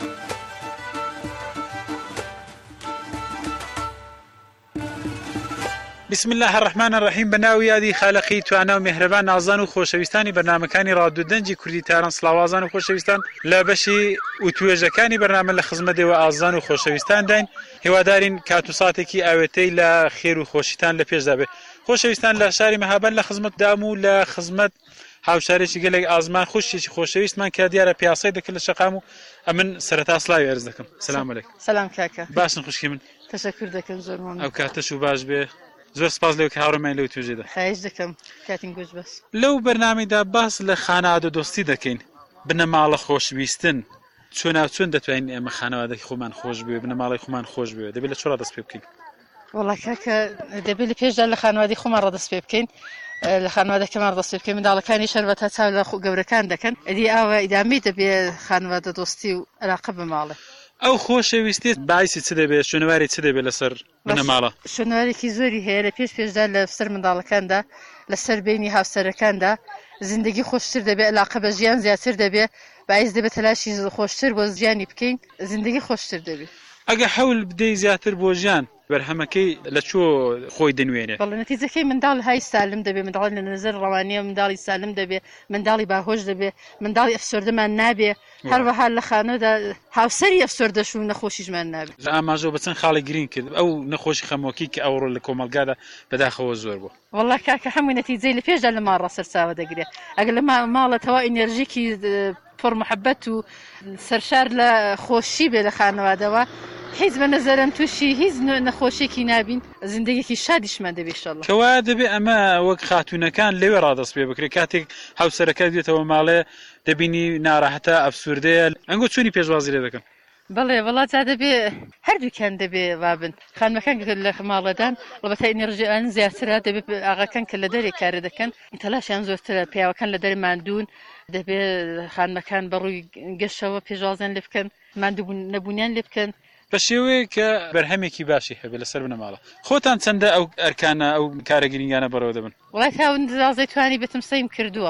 بسم الله الرحمن الرحیم بەناوی یادی خالقی توانە و میهرەبان نازان و خۆشەویستانی بەرنامەکانی ڕادیۆ دەنگی کوردی تاران سڵاوازان و خۆشەویستان لە بەشی وتوێژەکانی بەرنامە لە خزمەتەوە ئازان و خۆشەویستان داین. هیوادارین کات و ساتێکی ئاوێتەی لە خێر و خۆشیتان لە پێشدا بێت. خۆشەویستان لە شاری مەهاباد لە خزمەتدام و لە خزمەت هاوشارێکی گەلێک ئازمان خوشتێکی خۆشەویستمان کە دیارە پیاسەی دەکرد لە شەقام و ئەمن سەرەتا سڵاوی عەرز دەکەم. سلام عەلیکم. سلام کاکە. باشن خوشکی من. تەشەکر دەکەم زۆر مەمنون. ئەو کاتەش و باش بێ. زۆر سپاس لەوە کە هاوڕێمان لەو توێژێدا. خواهش دەکەم کاتین گوش بەس. لەو بەرنامەیدا باس لە خانەوادە دۆستی دەکەین. بنەماڵە خۆشویستن. چۆن چۆن دەتوانین ئێمە خانەوادەی خۆمان خۆش بوێ بنەماڵی خۆمان خۆش بوێ دەبێت لە چۆرا دەست پێ بکەین. وەڵا کاکە دەبێت لە پێشدا لە خانەوادی خۆمان ڕەدەست پێ بکەین. لە خانەوادەکەمان ڕەدەست پێ بکەین منداڵەکانی شەربەتا چاو لە گەورەکان دەکەن. ئەدی ئاوە ئیدامی دەبێت خانەوادە دۆستی و علاقە بماڵێ. ئەو خۆشەویستیت باعیسی چ دەبێت شوێنەواری چ دەبێت لەسەر بنەماڵە؟ شوێنەوارێکی زۆری هەیە لە پێش پێشدا لەسەر منداڵەکاندا لەسەر بینی هاوسەرەکاندا زیندگی خۆشتر دەبێت علاقە بە ژیان زیاتر دەبێت باعیس دەبێت تەلاشی خۆشتر بۆ ژیانی بکەین زیندگی خۆشتر دەبێت. ئەگە هەوڵ بدەی زیاتر بۆ ژیان بەرهەمەکەی لە چۆ خۆی دەنوێنێت؟ بەڵێ نەتیجەکەی منداڵ های سالم دەبێت منداڵ لە نظر ڕەوانیە منداڵی سالم دەبێت منداڵی باهۆش دەبێت منداڵی ئەفسۆردەمان نابێت هەروەها لە خانەدا هاوسەری ئەفسۆردەش و نەخۆشیشمان نابێت. لە ئاماژەوە بە چەند خاڵی گرین کرد ئەو نەخۆشی خەمۆکی کە ئەوڕۆ لە کۆمەلگادا بەداخەوە زۆر بوو. وەڵا کاکە هەمووی نەتیجەی لە پێشدا لە ماڕ سەرچاوە دەگرێت ئەگەر لە ماڵەتەوە ئینەرژیکی پڕ محەبەت و سەرشار لە خۆشی بێ لە خانەوادەوە هیچ بە نەزەرم تووشی هیچ نەخۆشیێکی نابین زیندگیێکی شادیشمان دەبێت ئینشەڵڵا. کەوا دەبێت ئەمە وەک خاتوونەکان لەوێ ڕادەست پێ بکرێت کاتێک هاوسەرەکە دێتەوە ماڵێ دەبینی ناڕەحەتە ئەفسوردەیە ئەنگۆ چۆنی پێشوازی لێ دەکەن؟ بەڵێ وڵات جا دەبێ هەردووکیان دەبێ وابن خانمەکان لە ماڵەدان ڕەبەتە ئینەرژیان زیاترە دەبێت ئاغاکان کە لە دەرێ کارە دەکەن تەلاشیان زۆرترە پیاوەکان لە دەرێ ماندوون دەبێت خانمەکان بەڕووی گەشتەوە پێشوازیان لێ بکەن ماندوو نەبوونیان لێ بکەن بە شێوەیە کە بەرهەمێکی باشی هەبێت لەسەر بنەماڵە. خۆتان چەندە ئەو ئەرکانە ئەو کارە گرنگانە بەرەوە دەبن؟ وڵای تاون دازای توانی بێتم سەیم کردووە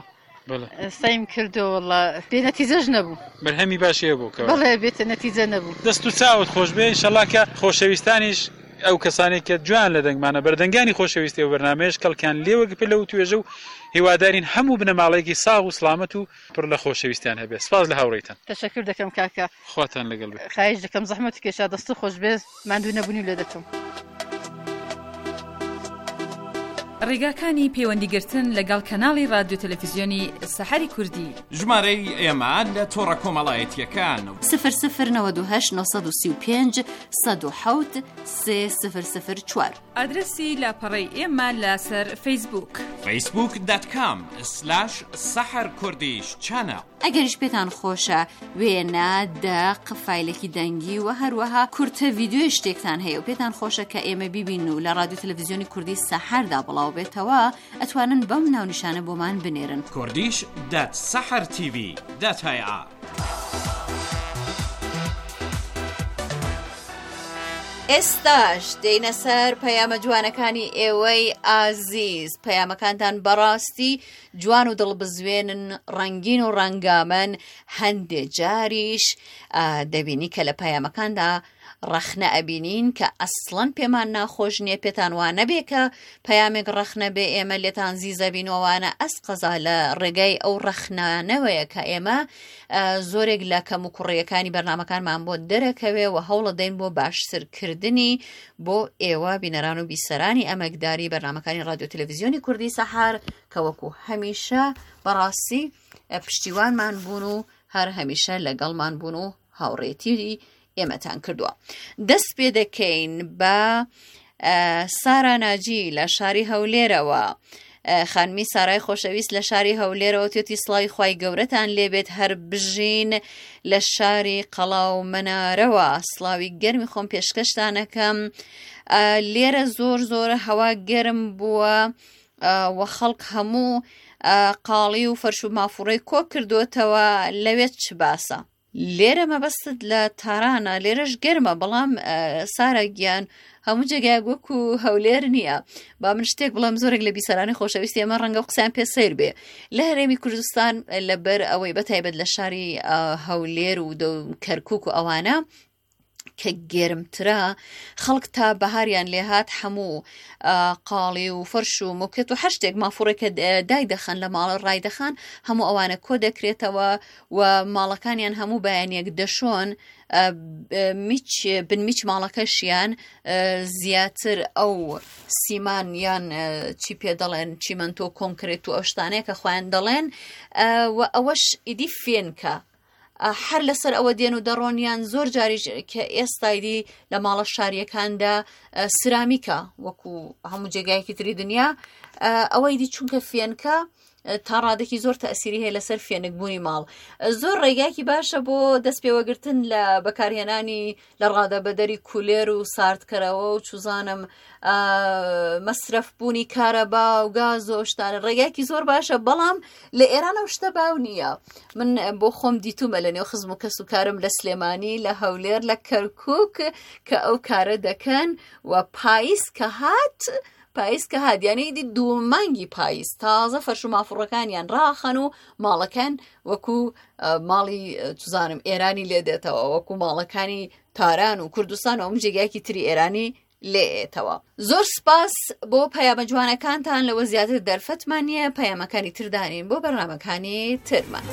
سەیم کردەوە وڵا بێ نەتیجەش نەبوو. بەرهەمی باشیە بوو کە بەڵێ بێتە نەتیجە نەبوو. دەست و چاوت خۆش بێ ئینشەڵڵا کە خۆشەویستانیش ئەو کەسانی کە جوان لە دەنگمانە بەردەنگانی خۆشەویستی و بەرنامەیەش کەڵکیان لێوە پێ لەو توێژە و هیوادارین هەموو بنەماڵەیەکی ساغ و سڵامەت و پڕ لە خۆشەویستیان هەبێت. سپاس لە هاوڕێیتان. تەشەکر دەکەم کاکە. خواتان لەگەڵ بێت. خواهش دەکەم زەحمەتی کێشا دەست خۆش بێت ماندوو نەبوونی لێ دەکەم. ڕێگاکانی پەیوەندیگرتن لەگەڵ کەناڵی رادیۆ تەلەڤیزیۆنی سەحەری کوردی ژمارەی ئێمە لە تۆڕە کۆمەڵایەتیەکان سفر سفر نەوەد و هەشت نۆسەد و سی و پێنج سەد و حەوت سێ سفر سفر چوار ئادرسی لاپەڕەی ئێمە لەسەر فەیسبووک فەیسبووک دات کام سلاش سەحەر کوردیش چانە. ئەگەریش پێتان خۆشە وێنە دەق فایلێکی دەنگی و هەروەها کورتە ڤیدیۆی شتێکتان هەیە و پێتان خۆشە کە ئێمە بیبین و لە رادیۆ تەلەڤیزیۆنی کوردی سەحەردا بڵاو بێتەوە ئەتوانن بەم ناونیشانە بۆمان بنێرن کوردیش دات سەحەر تیڤی دات هەیە. ئێستاش دێنە سەر پەیامە جوانەکانی ئێوەی ئازیز پەیامەکانتان بەڕاستی جوان و دڵبزوێنن ڕەنگین و ڕەنگامەن هەندێ جاریش دەبینی کە لە پەیامەکاندا ڕەخنە ئەبینین کە ئەسڵەن پێمان ناخۆش نییە پێتان وانە بێ کە پەیامێک ڕەخنە بێ ئێمە لێتان زیزەبینەوەوانە ئەس قەزا لە ڕێگای ئەو ڕەخنانەوەیە کە ئێمە زۆرێک لە کەم و کوڕیەکانی بەرنامەکانمان بۆ دەرەکەوێ و هەوڵە دەین بۆ باشترکردنی بۆ ئێوە بینەران و بیسەرانی ئەمەکداری بەرنامەکانی رادیۆ تەلەڤیزیۆنی کوردی سەحەر کە وەکو هەمیشە بەڕاستی پشتیوانمان بوون و هەر هەمیشە لەگەڵمان بوون و هاوڕێتی ئێمەتان کردووە. دەست پێ دەکەین بە سارا ناجی لە شاری هەولێرەوە. خانمی سارای خۆشەویست لە شاری هەولێرەوە توێتی سڵاوی خوای گەورەتان لێبێت هەر بژین لە شاری قەڵاو مەنارەوە. سڵاوی گەرمی خۆم پێشکەشتانەکەم. لێرە زۆر زۆر هەوا گەرم بووە و خەڵک هەموو قاڵی و فەرش و مافوڕەی کۆ کردوتەوە لەوێت چ باسە. لێرە مەبەستت لە تارانە، لێرەش گەرمە، بەڵام سارە گیان هەموو جێگای وەکو هەولێر نییە. با من شتێک بڵام زۆرێک لە بیسەرانی خۆشەویستی ئەمە ڕەنگە قسەیان پێ سەیر بێ. لە هەرێمی کوردستان لەبەر ئەوەی بەتایبەت لە شاری هەولێر و کەرکووک و ئەوانە کە گێرمترە، خەڵک تا بەهاریان لێهات هەموو قاڵی و فەرش و موکێت و هەر شتێک مافوڕێکە دای دەخەن لە ماڵە ڕای دەخەن، هەموو ئەوانە کۆ دەکرێتەوە و ماڵەکانیان هەموو بەیانیەک دەشۆن. میچ بنمیچ ماڵەکەشیان زیاتر ئەو سیمان یان چی پێ دەڵێن چیمەنتۆ کۆنکرێت و ئەو شتانەیە کە خۆیان دەڵێن و ئەوەش ئیدی فێنکە. هەر لەسەر ئەوە دێن و دەڕۆنیان زۆر جاری کە ئێستایدی لە ماڵە شاریەکاندا سرامیکە وەکو هەموو جێگایەکی تری دنیا، ئەوەی دی چونکە فێنکە تا ڕادێکی زۆر تەئسیری هەیە لەسەر فێنکبوونی ماڵ. زۆر ڕێگایکی باشە بۆ دەست پێوەگرتن لە بەکارهێنانی لە ڕادەبەدەری کولێر و ساردکەرەوە و چوزانم مەسرەفبوونی کارەبا و گاز و شتانە، ڕێگایکی زۆر باشە. بەڵام لە ئێرانە شتە باو نییە. من بۆ خۆم دیتومە لە نێو خزم و کەس و کارم لە سلێمانی، لە هەولێر، لە کەرکووک کە ئەو کارە دەکەن و پاییز کە هات پاییز کە هات یانەی دی دوو مانگی پاییز تازە فەرش و مافوڕەکانیان ڕاخەن و ماڵەکان وەکو ماڵی توزانم ئێرانی لێ دێتەوە، وەکو ماڵەکانی تاران و کوردستان و ئەم جێگایەکی تری ئێرانی لێتەوە. زۆر سپاس بۆ پەیامە جوانەکانتان، لەوە زیاتر دەرفەتمان نییە، پەیامەکانی تردانین بۆ بەرنامەکانی ترمان.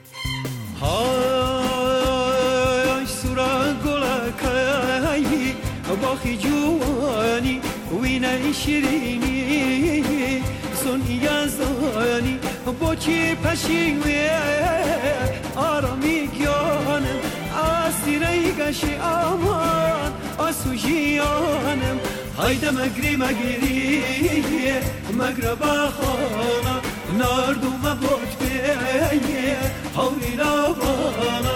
های سورا گۆڵەکەی باخی جوانی وینەی شیرینی سۆنی یازانی بۆچی پەشیوێ ئارامی گیانم ئاسیرەی گەشی ئامان ئاسوژیانم هایدە مەگری مەگیری مەگرە باخانە ناردومە بۆت پێ هەوری لاوانە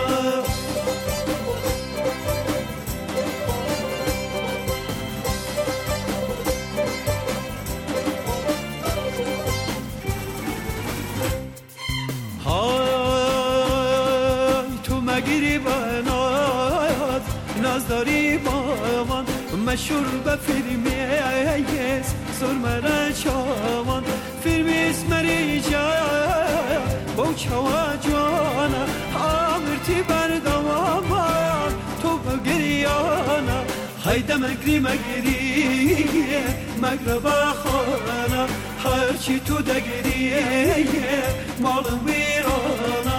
داری با من مشهور به فیلمیست سرمره چاوان فیلمیست مری جای با چوا جانا آمرتی بردوامان تو بگریانا هایده مگری مگری مگربا خانا هرچی تو دگری مالم ویرانا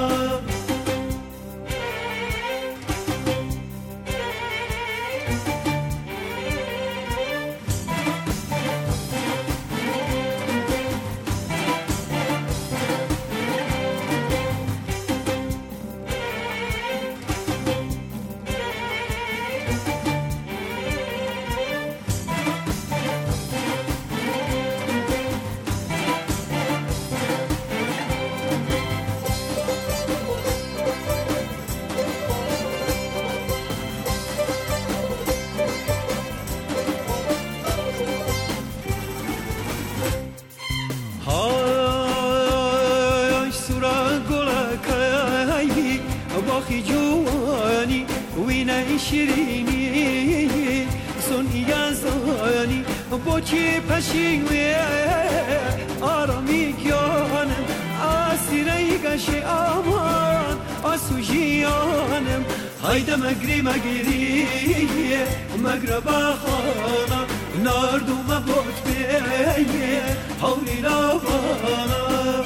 باخی جوانی وینەی شیرینی سۆنی یازانی بۆچی پەشیوێ ئارامی گیانم ئاسیرەی گەشی ئامان ئاسوژیانم هایدە مەگری مەگیری مەگرە باخانە ناردومە بۆت پێ هەوری لاوانە.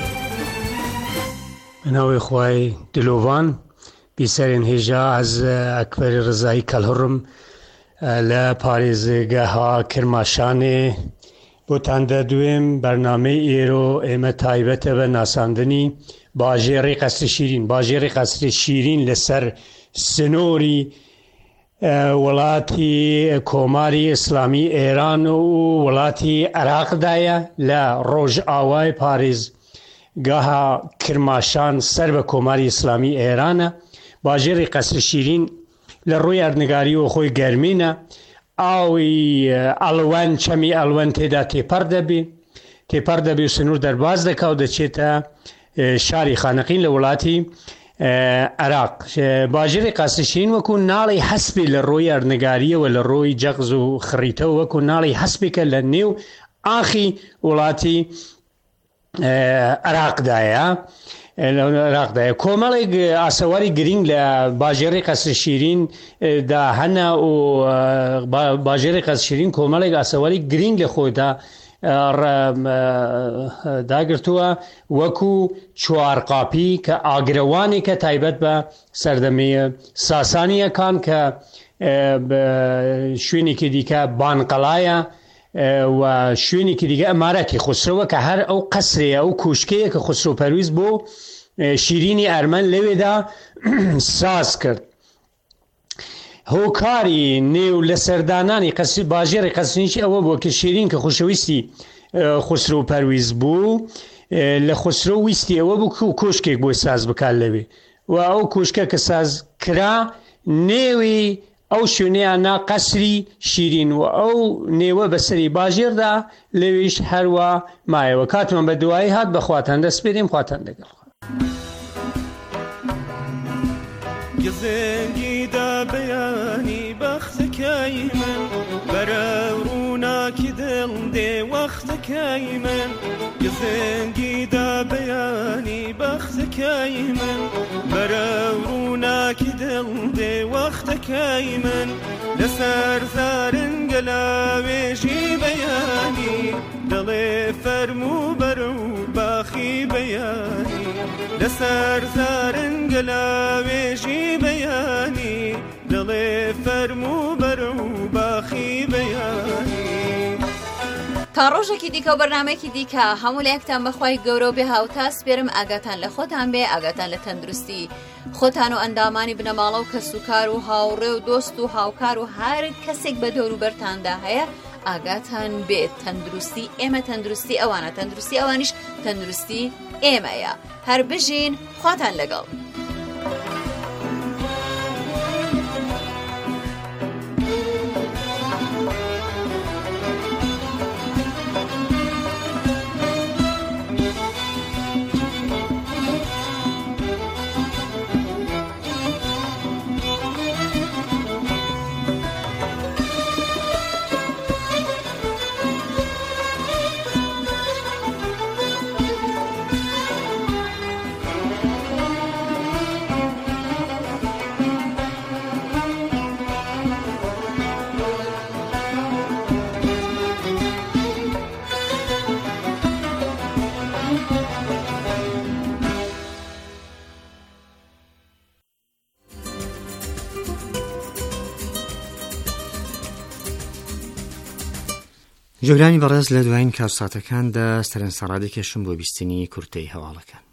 بناوی خوای دلۆڤان بیسەرێن هێژا ئەز ئەکبەری ڕزایی کەلهڕم لە پارێزگەها کرماشانێ بۆتان دەدوێم بەرنامەی ئێرۆ ئێمە تایبەتە بە ناساندنی باژێڕی قەسری شیرین. باژێڕی قەسری شیرین لەسەر سنۆری وڵاتی کۆماری ئیسلامی ئێران و وڵاتی عێراقدایە لە ڕۆژئاوای پارێز گاها کرماشان سەر بە کۆماری ئیسلامی ئێرانە. باژێڕی قەسری شیرین لە ڕووی ئەرنگاری و خۆی گەرمینە، ئاوی ئەڵوەن چەمی ئەڵوەن تێدا تێپەر دەبێ، تێپەر دەبێ سنوور دەرباز دەکا و دەچێتە شاری خانەقین لە وڵاتی عێراق. باژێری قەسرشین وەکو ناڵی هەسپی لە ڕۆی ئەرنگاریەوە لە ڕۆی جەقز و خڕیتەوە وەکو ناڵی هەسپێکە لە نێو ئاخی وڵاتی عێراقدایە عێراقدایە. کۆمەڵێک ئاسەواری گرنگ لە باژێری قەسرشیرین دا هەنا و باژێری قەسرشیرین کۆمەڵێک ئاسەواری گرنگ لە خۆیدا داگرتووە وەکو چوارقاپی کە ئاگرەوانێکە تایبەت بە سەردەمی ساسانیەکان کە شوێنێکی دیکە بانقەڵایە و شوێنێکی دیگە ئەمارەتی خوسرەوە کە هەر ئەو قەسرەیە ئەو کوشکەیە کە خوسرۆ پەرویز بۆ شیرینی ئەرمەن لەوێدا ساز کرد. هۆکاری نێو لە سەردانانی قەسری باژێری قەسرینیشی ئەوە بووە کە شیرین کە خوشەویستی خوسرۆ پەرویز بوو لە خوسرۆ ویستی ئەوە بوو کۆشکێک بۆی ساز بکات لەوێ و ئەو کوشکە کە ساز کرا نێوی ئەو شوێنەیانە قەسری شیرین و ئەو نێوە بەسەری باژێردا لەویش هەروە مایەوە. کاتمان بە دوایی هات بەخواتان دەسپێریم خواتان لەگەڵ. گزنگیدا بەیانی بەختەکەی من بەرە ڕووناکی دڵ دێ وەختەکەی من گزنگیدا بەیانی بەختەکەی من بەرە ڕووناکی دڵ دێ وەختەکەی من لەسەر زارنگە لاوێژی بەیانی دڵێ فەرموو بەرە و باخی بەیانی لەسەر زارنگە لاوێژی بەیانی دڵێ فەرموو بەرە و باخی بەیانی. تا ڕۆژێکی دیکە و بەرنامەیەکی دیکە هەموو لە یەکتان بەخوای گەورە و بێ هاوتا سپێرم ئاگاتان لە خۆتان بێ، ئاگاتان لە تەندروستی خۆتان و ئەندامانی بنەماڵە و کەسوکار و هاوڕێ و دۆست و هاوکار و هەر کەسێک بە دەوروبەرتاندا هەیە ئاگاتان بێت. تەندروستی ئێمە تەندروستی ئەوانە، تەندروستی ئەوانیش تەندروستی ئێمەیە. هەر بژین خواتان لەگەڵ. جۆرانی بەڕێز لە دوایین کارساتەکاندا سەرنجسەڕادێکێشم بۆ بیستنی کورتەی هەواڵەکان.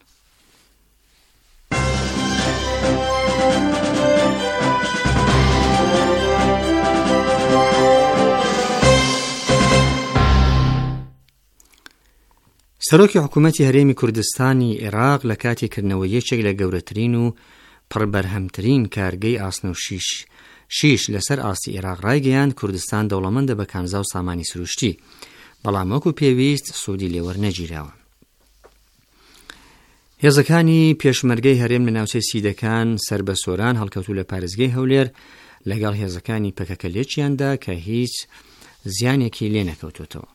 سەرۆکی حکوومەتی هەرێمی کوردستانی عێراق لە کاتی کردنەوە یەکێک لە گەورەترین و پڕبەرهەمترین کارگەی ئاسنە و شیش شیش لەسەر ئاستی عێراق ڕایگەیاند کوردستان دەوڵەمەندە بە کانزا و سامانی سروشتی، بەڵام وەکو پێویست سوودی لێوەرنەگیراوە. هێزەکانی پێشمەرگەی هەرێم لە ناوچەی سیدەکان سەر بە سۆران هەڵکەوتو لە پارێزگای هەولێر لەگەڵ هێزەکانی پەکەکە لێچیاندا کە هیچ زیانێکی لێ نەکەوتوتەوە.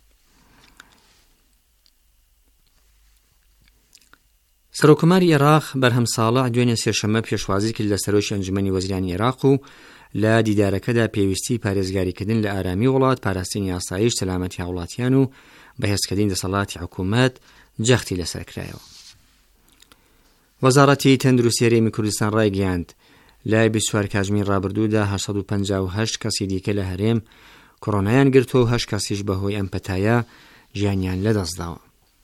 سەرۆکوماری عێراق بەرهەم ساڵح دوێنێ سێشەممە پێشوازی کرد لە سەرۆکی ئەنجومەنی وەزیرانی عێراق و لە دیدارەکەدا پێویستی پارێزگاریکردن لە ئارامی وڵات، پاراستنی ئاسایش، سەلامەتی هاوڵاتیان و بەهێزکردنی دەسەڵاتی حکوومەت جەختی لەسەر کرایەوە. وەزارەتی تەندروستی هەرێمی کوردستان ڕایگەیاند لای بیست و چوار کاتژمێری ڕابردوودا هەشت سەد و پەنجا و هەشت کەسی دیکە لە هەرێم کۆڕۆنایان گرتووە و هەشت کەسیش بەهۆی ئەم پەتایە ژیانیان لەدەستداوە.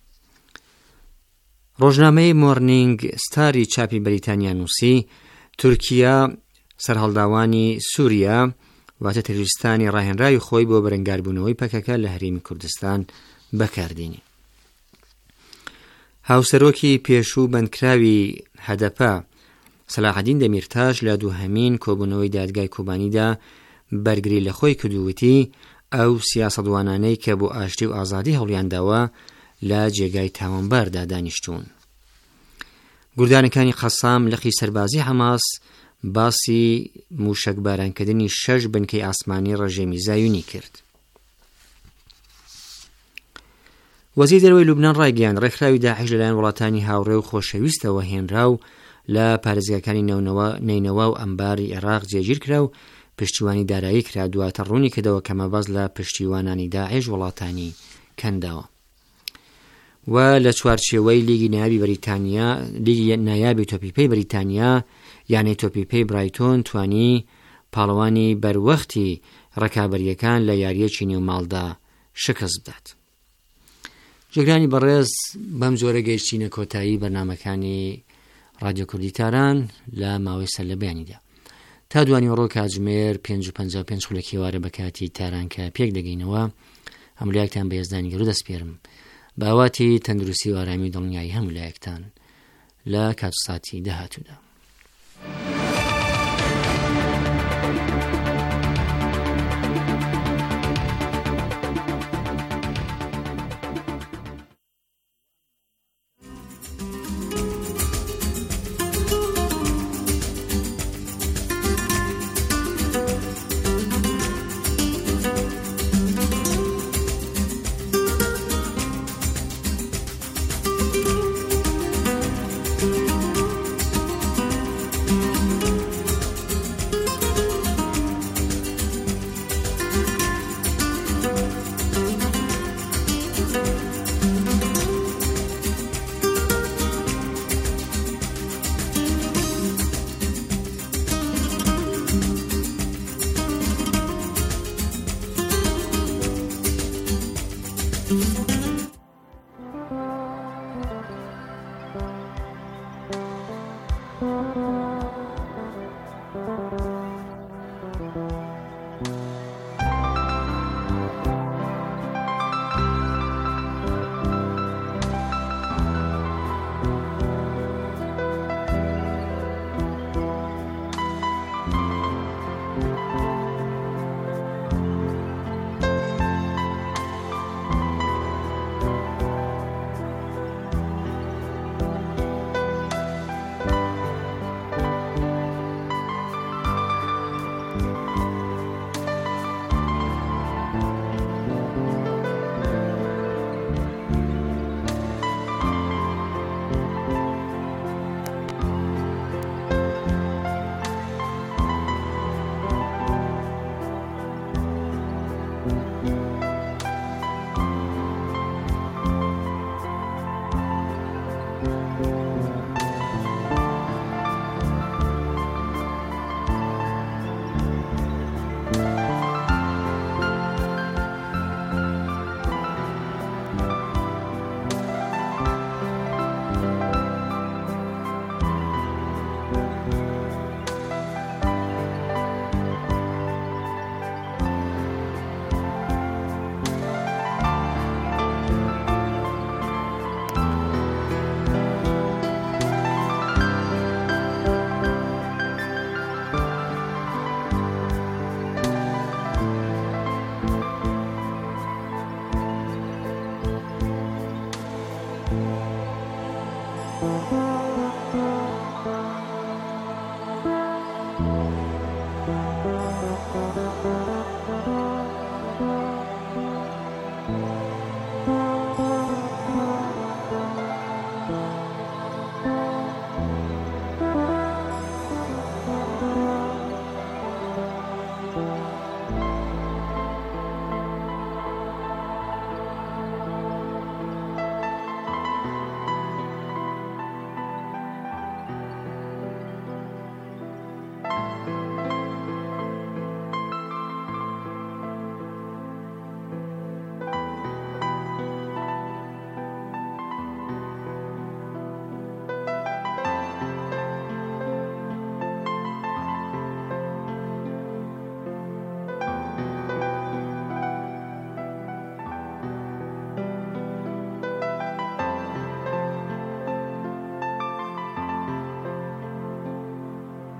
ڕۆژنامەی مۆرنینگ ستاری چاپی بەریتانیا نووسی تورکیا سەرهەڵداوانی سووریا واتە تەروریستانی ڕاهێنراوی خۆی بۆ بەرەنگاربوونەوەی پەکەکە لە هەرێمی کوردستان بەکاردێنی. هاوسەرۆکی پێشوو بەندکراوی هەدەپە سەلاحەدین دەمیرتاش لە دووهەمین کۆبوونەوەی دادگای کۆبانیدا بەرگری لە خۆی کردووتی ئەو سیاسەتوانانەی کە بۆ ئاشتی و ئازادی هەوڵیانداوە لە جێگای تاوانباردا دانیشتوون. گوردانەکانی قەسام لەقی سەربازی حەماس باسی موشک بارانکردنی شەش بنکەی ئاسمانی ڕەژێمی زایونی کرد. وەزیری دەرەوەی لوبنان ڕایگەیاند ڕێکخراوی داعش لەلایەن وڵاتانی هاوڕێ و خۆشەویستەوە هێنرا و لە پارێزگاکانی نینەوە و ئەمباری عێراق جێگیر کرا و پشتیوانی دارایی کرا، دواتر ڕوونی کردەوە کە مەبەست لە پشتیوانانی داعش وڵاتانی کەندەوە. و لە چوارچێوەی لیگی نایابی بەریتانیا لیگی نایابی تۆپیپەی بەریتانیا یانەی تۆپیپەی برایتۆن توانی پاڵەوانی بەروەختی ڕەکابەریەکان لە یاریەکی نێوماڵدا شکست بدات. جێگرانی بەڕێز بەم جۆرە گەیشتینە کۆتایی بەرنامەکانی رادیۆ کوردی تاران لە ماوەی سەرلەبیانیدا. تا دوانی ڕۆ کاتژمێر پێنج و پەنجا و پێنج خولەکی وارە بە کاتی تاران کە پێک دەگەینەوە هەمولایەکتان بە هێزدانی گەڕوو دەسپێرم باواتی تەندروستی و ئارامی دڵنیایی هەمولایەکتان لە کاتساتی داهاتوودا. Thank you.